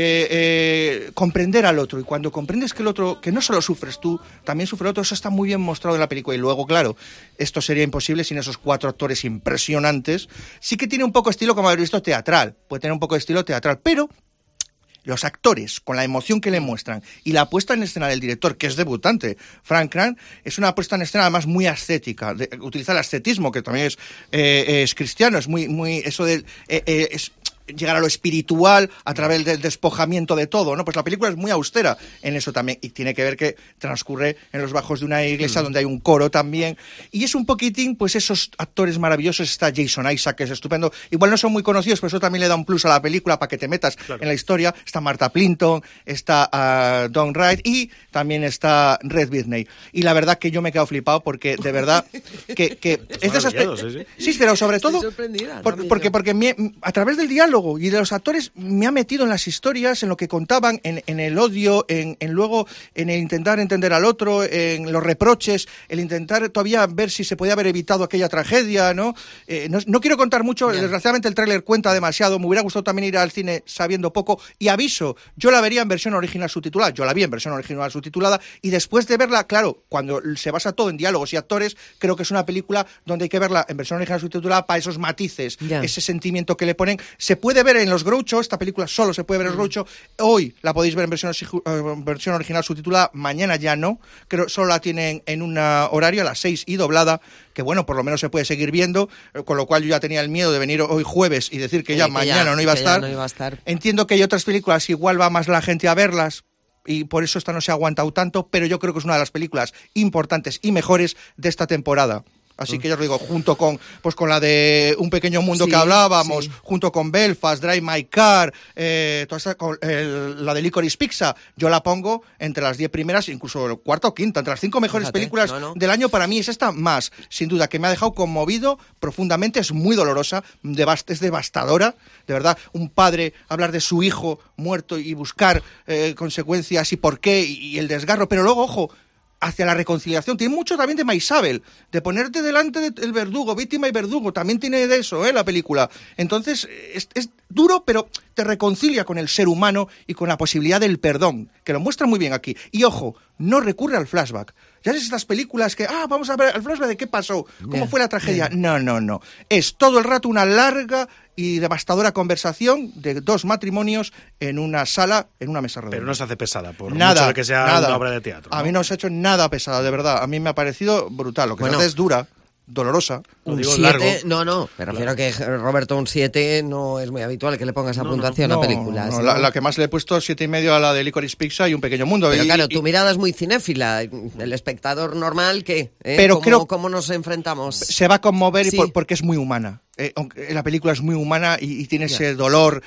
Speaker 17: que comprender al otro, y cuando comprendes que el otro, que no solo sufres tú, también sufre el otro, eso está muy bien mostrado en la película. Y luego, claro, esto sería imposible sin esos 4 actores impresionantes. Sí que tiene un poco estilo, como habéis visto, teatral, puede tener un poco de estilo teatral, pero los actores, con la emoción que le muestran y la puesta en escena del director, que es debutante, Frank Cran, es una puesta en escena además muy ascética, utiliza el ascetismo, que también es cristiano, es muy eso de es llegar a lo espiritual a través del despojamiento de todo, ¿no? Pues la película es muy austera en eso también, y tiene que ver que transcurre en los bajos de una iglesia donde hay un coro también, y es un poquitín, pues esos actores maravillosos. Está Jason Isaac, que es estupendo, igual no son muy conocidos, pero eso también le da un plus a la película para que te metas en la historia. Está Martha Plimpton, está Don Wright, y también está Red Whitney, y la verdad que yo me he quedado flipado, porque de verdad que es de esas sí, pero sobre todo porque a través del diálogo diálogo y de los actores me ha metido en las historias, en lo que contaban, en el odio, en luego en el intentar entender al otro, en los reproches, el intentar todavía ver si se podía haber evitado aquella tragedia, ¿no? No quiero contar mucho, desgraciadamente el tráiler cuenta demasiado, me hubiera gustado también ir al cine sabiendo poco, y aviso, yo la vería en versión original subtitulada, yo la vi en versión original subtitulada, y después de verla, claro, cuando se basa todo en diálogos y actores, creo que es una película donde hay que verla en versión original subtitulada para esos matices, ese sentimiento que le ponen. Se puede ver en Los Groucho, esta película solo se puede ver en Los Groucho, hoy la podéis ver en versión original subtitulada, mañana ya no, creo solo la tienen en un horario a las 6 y doblada, que bueno, por lo menos se puede seguir viendo, con lo cual yo ya tenía el miedo de venir hoy jueves y decir que ya mañana no iba a estar. Entiendo que hay otras películas, igual va más la gente a verlas, y por eso esta no se ha aguantado tanto, pero yo creo que es una de las películas importantes y mejores de esta temporada. Así que ya os digo, junto con la de Un pequeño mundo que hablábamos, junto con Belfast, Drive My Car, la de Licorice Pizza, yo la pongo entre las 10 primeras, incluso cuarta o quinta, entre las 5 mejores películas del año. Para mí es esta más, sin duda, que me ha dejado conmovido profundamente, es muy dolorosa, es devastadora, de verdad, un padre hablar de su hijo muerto y buscar consecuencias y por qué, y el desgarro, pero luego, ojo, hacia la reconciliación. Tiene mucho también de Maisabel, de ponerte delante del verdugo, víctima y verdugo. También tiene de eso, la película. Entonces, es duro, pero te reconcilia con el ser humano y con la posibilidad del perdón, que lo muestra muy bien aquí. Y ojo, no recurre al flashback. Ya es estas películas que, vamos a ver el flashback de qué pasó, cómo fue la tragedia. No. Es todo el rato una larga y devastadora conversación de dos matrimonios en una sala, en una mesa redonda.
Speaker 5: Pero no se hace pesada, por
Speaker 17: nada,
Speaker 5: mucho de que sea una obra de teatro, ¿no?
Speaker 17: A mí no se ha hecho nada pesada, de verdad. A mí me ha parecido brutal. Lo que se hace es dura, dolorosa.
Speaker 4: Un 7, no, me refiero a que Roberto, un 7 no es muy habitual que le pongas esa puntuación a películas.
Speaker 17: No, la que más le he puesto 7,5 a la de Licorice Pizza y Un pequeño mundo.
Speaker 4: Pero claro, tu mirada es muy cinéfila. El espectador normal, ¿qué?
Speaker 17: Pero
Speaker 4: ¿Cómo nos enfrentamos?
Speaker 17: Se va a conmover porque es muy humana. La película es muy humana y tiene ese dolor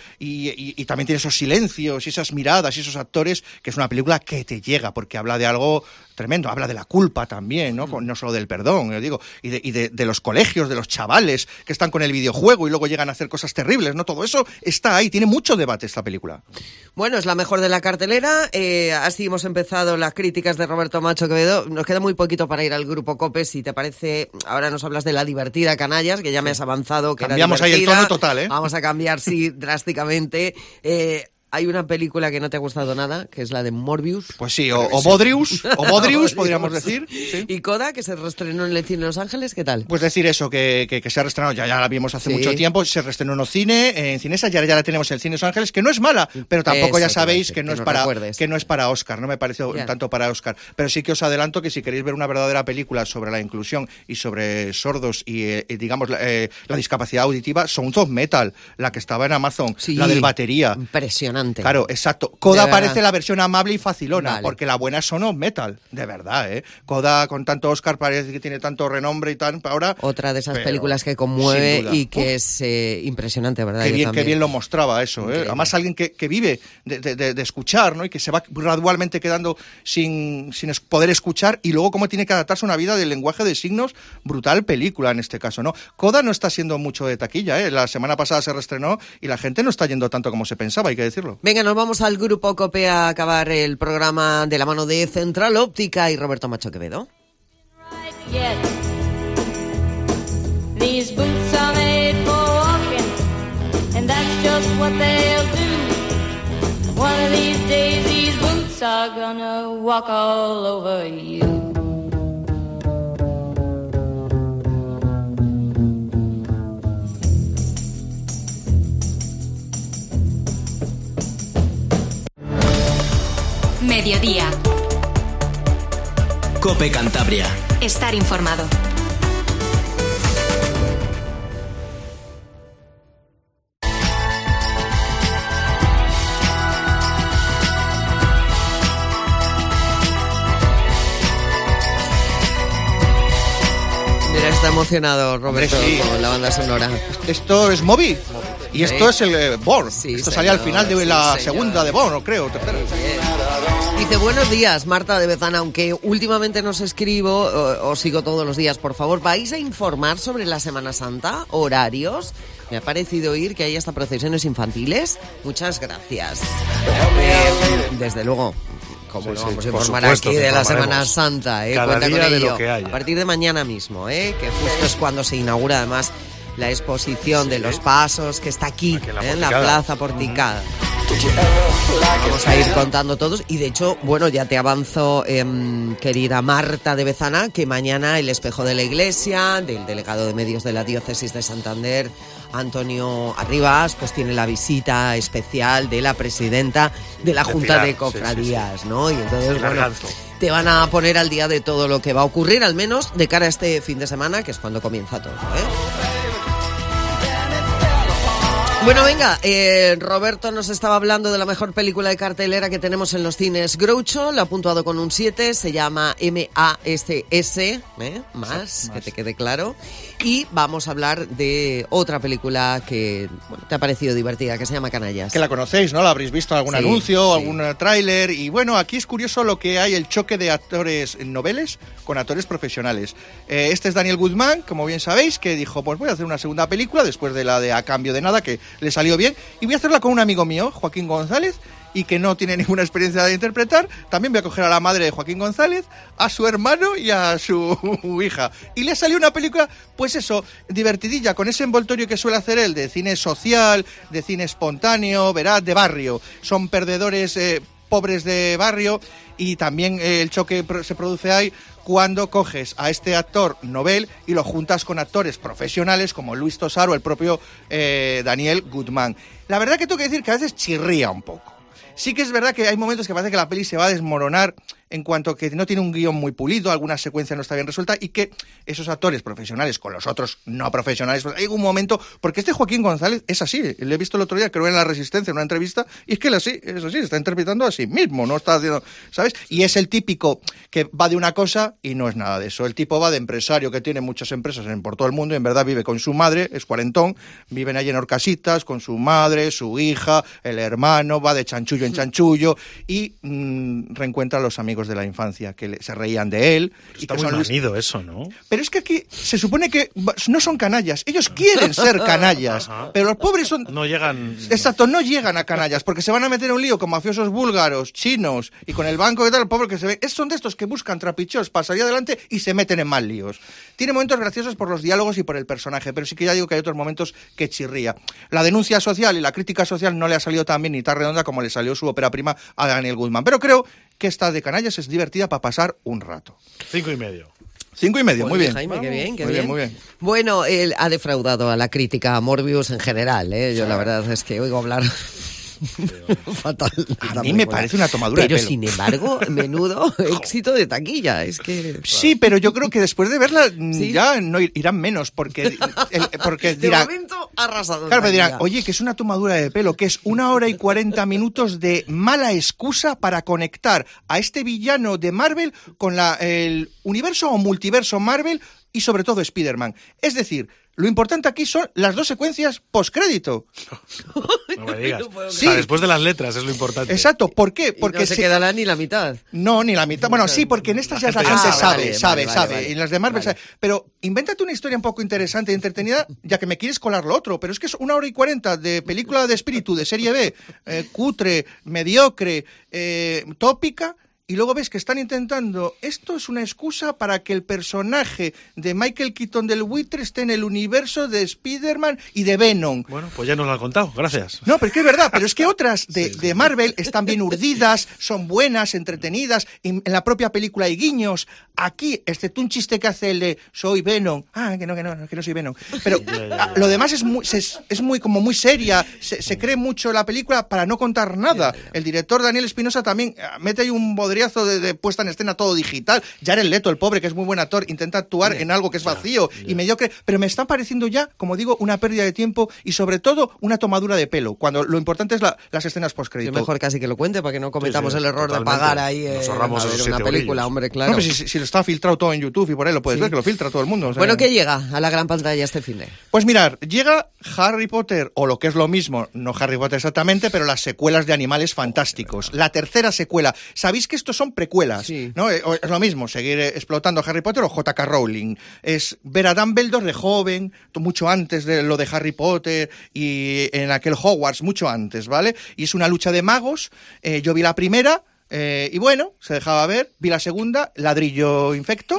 Speaker 17: y también tiene esos silencios y esas miradas y esos actores, que es una película que te llega porque habla de algo tremendo, habla de la culpa también, ¿no? No solo del perdón, yo digo, y de los colegios, de los chavales que están con el videojuego y luego llegan a hacer cosas terribles, ¿no? Todo eso está ahí, tiene mucho debate esta película.
Speaker 4: Bueno, es la mejor de la cartelera, así hemos empezado las críticas de Roberto Macho Quevedo. Nos queda muy poquito para ir al Grupo COPE, si te parece. Ahora nos hablas de La divertida, Canallas, que ya me has avanzado que
Speaker 17: cambiamos
Speaker 4: era divertida.
Speaker 17: Ahí el tono total, ¿eh?
Speaker 4: Vamos a cambiar, sí, drásticamente. Hay una película que no te ha gustado nada, que es la de Morbius.
Speaker 17: Pues sí, o Bodrius, podríamos decir. Sí.
Speaker 4: Y Coda, que se reestrenó en el cine de Los Ángeles, ¿qué tal?
Speaker 17: Pues decir eso, que se ha reestrenado, ya la vimos hace mucho tiempo, se reestrenó en Cinesa, ya la tenemos en el cine de Los Ángeles, que no es mala, pero tampoco ya sabéis que no es para Oscar, no me pareció tanto para Oscar. Pero sí que os adelanto que si queréis ver una verdadera película sobre la inclusión y sobre sordos y digamos, la discapacidad auditiva, Sound of Metal, la que estaba en Amazon, la del batería.
Speaker 4: Impresionante.
Speaker 17: Claro, exacto. Coda parece la versión amable y facilona, porque la buena es Sound of Metal, de verdad, ¿eh? Coda, con tanto Oscar, parece que tiene tanto renombre y tal, ahora...
Speaker 4: Otra de esas películas que conmueve y que es impresionante, ¿verdad?
Speaker 17: Qué bien lo mostraba eso, ¿eh? Además, alguien que vive de escuchar, ¿no? Y que se va gradualmente quedando sin poder escuchar, y luego cómo tiene que adaptarse a una vida del lenguaje de signos, brutal película en este caso, ¿no? Coda no está siendo mucho de taquilla, ¿eh? La semana pasada se reestrenó y la gente no está yendo tanto como se pensaba, hay que decirlo.
Speaker 4: Venga, nos vamos al Grupo COPE a acabar el programa de la mano de Central Óptica y Roberto Macho Quevedo. These boots are made for walking, and that's just what they'll do. One of these days these boots are gonna walk all over you.
Speaker 1: Mediodía.
Speaker 2: COPE Cantabria.
Speaker 1: Estar informado.
Speaker 4: Mira, está emocionado Roberto con la banda sonora.
Speaker 17: Esto es Moby. Y esto es el Born. Esto salía al final de la segunda de Born, o creo, tercera.
Speaker 4: Dice, buenos días, Marta de Bezana, aunque últimamente no os escribo, os sigo todos los días, por favor, ¿vais a informar sobre la Semana Santa? ¿Horarios? Me ha parecido oír que hay hasta procesiones infantiles. Muchas gracias. Desde luego, como no vamos a informar aquí de la Semana Santa,
Speaker 5: cada
Speaker 4: cuenta
Speaker 5: día
Speaker 4: con
Speaker 5: de
Speaker 4: ello.
Speaker 5: lo que haya.
Speaker 4: A partir de mañana mismo, que justo es cuando se inaugura además la exposición de los pasos que está aquí, en la Plaza Porticada. Vamos a ir contando todos y de hecho, bueno, ya te avanzo, querida Marta de Bezana, que mañana el espejo de la Iglesia, del delegado de medios de la Diócesis de Santander, Antonio Arribas, pues tiene la visita especial de la presidenta de la Junta de Cofradías, ¿no? Y entonces, bueno, te van a poner al día de todo lo que va a ocurrir, al menos de cara a este fin de semana, que es cuando comienza todo, Bueno, venga, Roberto nos estaba hablando de la mejor película de cartelera que tenemos en los cines Groucho, lo ha puntuado con un 7, se llama MASS, más, que te quede claro, y vamos a hablar de otra película que te ha parecido divertida, que se llama Canallas.
Speaker 17: Que la conocéis, ¿no? La habréis visto en algún anuncio, algún tráiler, y bueno, aquí es curioso lo que hay, el choque de actores noveles con actores profesionales. Este es Daniel Guzmán, como bien sabéis, que dijo, pues voy a hacer una segunda película, después de la de A Cambio de Nada, que le salió bien, y voy a hacerla con un amigo mío, Joaquín González, y que no tiene ninguna experiencia de interpretar. También voy a coger a la madre de Joaquín González, a su hermano y a su hija. Y le salió una película, pues eso, divertidilla, con ese envoltorio que suele hacer él, de cine social, de cine espontáneo, veraz, de barrio. Son perdedores pobres de barrio, y también el choque se produce ahí cuando coges a este actor novel y lo juntas con actores profesionales como Luis Tosar o el propio Daniel Guzmán. La verdad que tengo que decir que a veces chirría un poco. Sí que es verdad que hay momentos que parece que la peli se va a desmoronar en cuanto que no tiene un guión muy pulido, alguna secuencia no está bien resuelta, y que esos actores profesionales con los otros no profesionales, pues hay un momento, porque este Joaquín González es así, le he visto el otro día, creo en La Resistencia, en una entrevista, y es que él así, es así, está interpretando a sí mismo, no está haciendo, ¿sabes? Y es el típico que va de una cosa y no es nada de eso. El tipo va de empresario que tiene muchas empresas por todo el mundo y en verdad vive con su madre, es cuarentón, viven allí en Horcasitas con su madre, su hija, el hermano, va de chanchullo en chanchullo y reencuentra a los amigos de la infancia que se reían de él.
Speaker 5: Está muy manido eso, ¿no?
Speaker 17: Pero es que aquí se supone que no son canallas, ellos quieren ser canallas, pero los pobres
Speaker 5: no llegan...
Speaker 17: Exacto, no llegan a canallas, porque se van a meter en un lío con mafiosos búlgaros, chinos, y con el banco y tal, el pobre que se ve... Son de estos que buscan trapicheos para salir adelante y se meten en más líos. Tiene momentos graciosos por los diálogos y por el personaje, pero sí que ya digo que hay otros momentos que chirría. La denuncia social y la crítica social no le ha salido tan bien ni tan redonda como le salió su ópera prima a Daniel Guzmán, pero creo que esta de canallas es divertida para pasar un rato.
Speaker 5: 5,5.
Speaker 17: 5,5, muy bien.
Speaker 4: Jaime, qué bien, qué
Speaker 17: muy
Speaker 4: bien.
Speaker 17: Muy bien.
Speaker 4: Bueno, él ha defraudado a la crítica Morbius en general, Yo la verdad es que oigo hablar fatal.
Speaker 17: A mí me parece una tomadura de
Speaker 4: pelo.
Speaker 17: pelo.
Speaker 4: Sin embargo, menudo éxito de taquilla, es que...
Speaker 17: Sí, pero yo creo que después de verla ya no irán menos, porque dirán...
Speaker 4: De momento arrasado.
Speaker 17: Claro, me dirán, oye, que es una tomadura de pelo, que es 1 hora y 40 minutos de mala excusa para conectar a este villano de Marvel con el universo o multiverso Marvel y sobre todo Spider-Man. Es decir, lo importante aquí son las 2 secuencias postcrédito.
Speaker 5: No me digas.
Speaker 17: Sí.
Speaker 5: O sea, después de las letras es lo importante.
Speaker 17: Exacto. ¿Por qué? Porque
Speaker 4: no se quedará ni la mitad.
Speaker 17: No, ni la mitad. Bueno, sí, porque en estas ya la gente sabe.
Speaker 4: Vale.
Speaker 17: Y en las de Marvel sabe. Pero invéntate una historia un poco interesante y entretenida, ya que me quieres colar lo otro. Pero es que es 1 hora y 40 de película de espíritu, de serie B, cutre, mediocre, tópica. Y luego ves que están intentando... Esto es una excusa para que el personaje de Michael Keaton del buitre esté en el universo de Spider-Man y de Venom.
Speaker 5: Bueno, pues ya nos lo han contado, gracias.
Speaker 17: No, pero es que es verdad, pero es que otras de Marvel están bien urdidas, son buenas, entretenidas, en la propia película hay guiños. Aquí, excepto un chiste que hace el de soy Venom, que no soy Venom. Pero lo demás es muy como muy seria, se cree mucho la película para no contar nada. El director Daniel Espinosa también mete ahí un bodrio ladrillazo de puesta en escena todo digital. Jared Leto, el pobre, que es muy buen actor, intenta actuar en algo que es vacío y mediocre, pero me está pareciendo ya, como digo, una pérdida de tiempo y sobre todo una tomadura de pelo, cuando lo importante es las escenas postcrédito.
Speaker 4: Es mejor casi que lo cuente para que no cometamos el error de pagar ahí
Speaker 5: Nos ahorramos esos
Speaker 4: una
Speaker 5: 7
Speaker 4: película,
Speaker 5: eurillos.
Speaker 4: hombre, claro.
Speaker 17: No, pero si lo está filtrado todo en YouTube y por ahí lo puedes ver, que lo filtra todo el mundo. O sea,
Speaker 4: Bueno, ¿qué llega a la gran pantalla este fin de?
Speaker 17: Pues mirar, llega Harry Potter, o lo que es lo mismo, no Harry Potter exactamente, pero las secuelas de Animales Fantásticos. La tercera secuela. ¿Sabéis que estos son precuelas?
Speaker 4: Sí.
Speaker 17: ¿No? Es lo mismo, seguir explotando a Harry Potter o J.K. Rowling. Es ver a Dumbledore de joven, mucho antes de lo de Harry Potter y en aquel Hogwarts, mucho antes, ¿vale? Y es una lucha de magos. Yo vi la primera. Y bueno, se dejaba ver, vi la segunda, ladrillo infecto,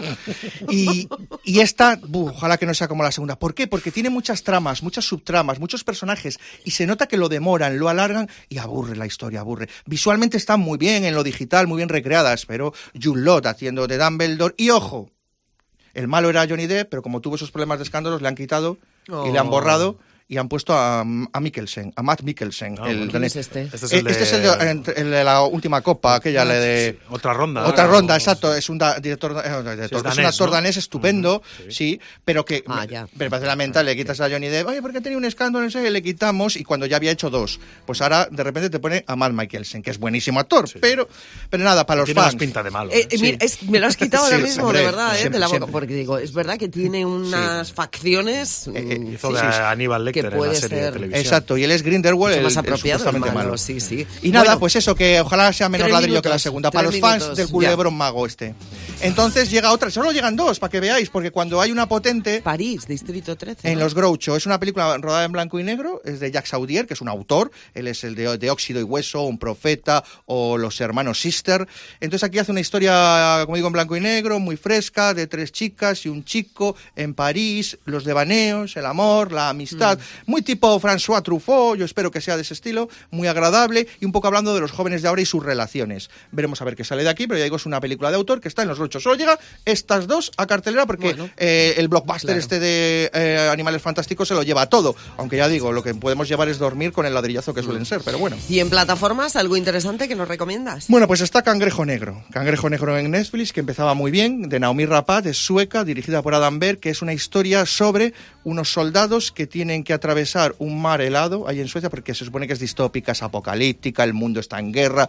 Speaker 17: y esta, ojalá que no sea como la segunda. ¿Por qué? Porque tiene muchas tramas, muchas subtramas, muchos personajes, y se nota que lo demoran, lo alargan, y aburre la historia, aburre. Visualmente están muy bien, en lo digital, muy bien recreadas, pero Jude Law haciendo de Dumbledore, y ojo, el malo era Johnny Depp, pero como tuvo esos problemas de escándalos, le han quitado y le han borrado. Y han puesto a Mikkelsen, a Matt Mikkelsen.
Speaker 4: ¿Quién es este?
Speaker 5: Este
Speaker 17: es el de la última copa, aquella le de...
Speaker 5: Otra ronda.
Speaker 17: Otra ronda, exacto. Es un director,
Speaker 5: danés,
Speaker 17: es un actor
Speaker 5: ¿no?
Speaker 17: danés estupendo, sí, pero que
Speaker 4: ya.
Speaker 17: me parece lamentable. Le quitas a Johnny Depp, oye, porque tenía un escándalo, no sé, le quitamos, y cuando ya había hecho 2. Pues ahora, de repente, te pone a Matt Mikkelsen, que es buenísimo actor, pero nada, para los
Speaker 5: tiene
Speaker 17: fans.
Speaker 5: más pinta de malo.
Speaker 4: Mira, me lo has quitado ahora mismo,
Speaker 17: hombre,
Speaker 4: de verdad,
Speaker 17: siempre,
Speaker 4: de la boca.
Speaker 17: siempre.
Speaker 4: Porque digo, es verdad que tiene unas facciones
Speaker 5: Hizo de Aníbal Lecter en la serie de televisión.
Speaker 17: Exacto, y él es Grindelwald,
Speaker 4: más
Speaker 17: el
Speaker 4: apropiado,
Speaker 17: supuestamente
Speaker 4: malo,
Speaker 17: malo.
Speaker 4: sí.
Speaker 17: Y nada,
Speaker 4: Bueno,
Speaker 17: pues eso, que ojalá sea menos
Speaker 4: 3
Speaker 17: ladrillo que la
Speaker 4: minutos,
Speaker 17: segunda, para
Speaker 4: 3
Speaker 17: los fans
Speaker 4: minutos,
Speaker 17: del culebrón mago este. Entonces llega otra, solo llegan 2, para que veáis, porque cuando hay una potente...
Speaker 4: París, Distrito 13.
Speaker 17: En Los Groucho, es una película rodada en blanco y negro, es de Jacques Audier, que es un autor, él es el de Óxido y Hueso, Un Profeta, o Los Hermanos Sister. Entonces aquí hace una historia, como digo, en blanco y negro, muy fresca, de 3 chicas y un chico en París, los devaneos, el amor, la amistad, muy tipo François Truffaut, yo espero que sea de ese estilo, muy agradable, y un poco hablando de los jóvenes de ahora y sus relaciones. Veremos a ver qué sale de aquí, pero ya digo, es una película de autor que está en Los Groucho. Solo llega estas 2 a cartelera porque el blockbuster este de Animales Fantásticos se lo lleva todo, aunque ya digo, lo que podemos llevar es dormir con el ladrillazo que suelen ser, pero bueno.
Speaker 4: ¿Y en plataformas algo interesante que nos recomiendas?
Speaker 17: Bueno, pues está Cangrejo Negro en Netflix, que empezaba muy bien, de Naomi Rapace, es sueca, dirigida por Adam Berg, que es una historia sobre unos soldados que tienen que atravesar un mar helado ahí en Suecia, porque se supone que es distópica, es apocalíptica, el mundo está en guerra,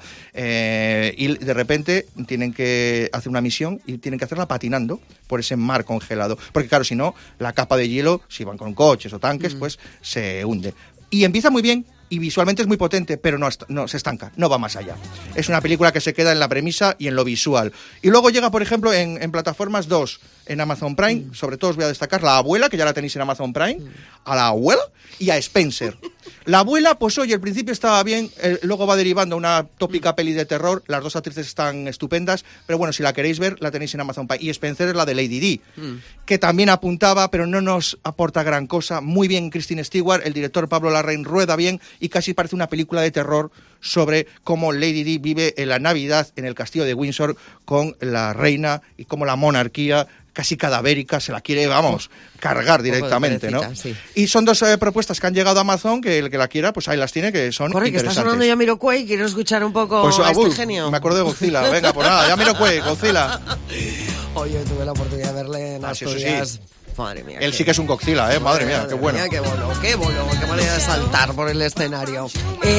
Speaker 17: y de repente tienen que hacer una misión y tienen que hacerla patinando por ese mar congelado, porque claro, si no, la capa de hielo, si van con coches o tanques, pues se hunde. Y empieza muy bien, y visualmente es muy potente, pero no se estanca, no va más allá. Es una película que se queda en la premisa y en lo visual. Y luego llega, por ejemplo, en plataformas 2, en Amazon Prime, sobre todo os voy a destacar La Abuela, que ya la tenéis en Amazon Prime, a La Abuela y a Spencer. La Abuela, pues oye, al principio estaba bien, luego va derivando a una tópica peli de terror, las 2 actrices están estupendas, pero bueno, si la queréis ver, la tenéis en Amazon Prime. Y Spencer es la de Lady Di, que también apuntaba, pero no nos aporta gran cosa. Muy bien Kristen Stewart, el director Pablo Larraín rueda bien, y casi parece una película de terror sobre cómo Lady Di vive en la Navidad en el castillo de Windsor con la reina y cómo la monarquía casi cadavérica se la quiere, cargar directamente, ¿no? Sí. Y son 2 propuestas que han llegado a Amazon, que el que la quiera, pues ahí las tiene, que son
Speaker 4: Corre, que está sonando Jamiroquai, quiero escuchar un poco
Speaker 17: pues,
Speaker 4: a este genio.
Speaker 17: Me acuerdo de Godzilla, venga, pues nada, Jamiroquai, Godzilla.
Speaker 4: Oye, tuve la oportunidad de verle en Asturias.
Speaker 17: Sí.
Speaker 4: Madre mía.
Speaker 17: Él sí que es un Godzilla, madre mía, qué bueno.
Speaker 4: Mía, qué manera de saltar por el escenario.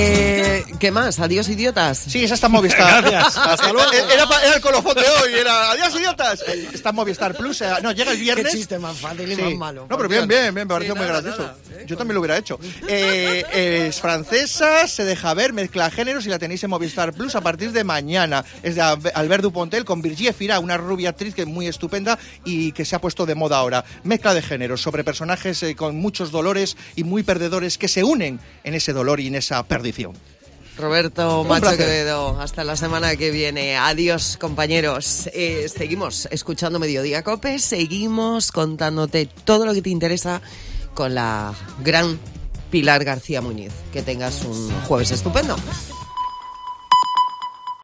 Speaker 4: ¿Qué más? ¿Adiós, idiotas?
Speaker 17: Sí, esa está en Movistar.
Speaker 5: Gracias, hasta luego.
Speaker 17: Era el colofón de hoy, era adiós, idiotas. Está en Movistar Plus, no, llega el viernes.
Speaker 4: Qué chiste más fácil y más malo.
Speaker 17: No, pero bien, me pareció muy gracioso. Yo también lo hubiera hecho. Es francesa, se deja ver, mezcla géneros y la tenéis en Movistar Plus a partir de mañana. Es de Albert Dupontel con Virginie Fira, una rubia actriz que es muy estupenda y que se ha puesto de moda ahora. Mezcla de géneros sobre personajes con muchos dolores y muy perdedores que se unen en ese dolor y en esa perdición.
Speaker 4: Roberto Macho Quevedo, hasta la semana que viene. Adiós, compañeros. Seguimos escuchando Mediodía Cope, seguimos contándote todo lo que te interesa con la gran Pilar García Muñiz. Que tengas un jueves estupendo.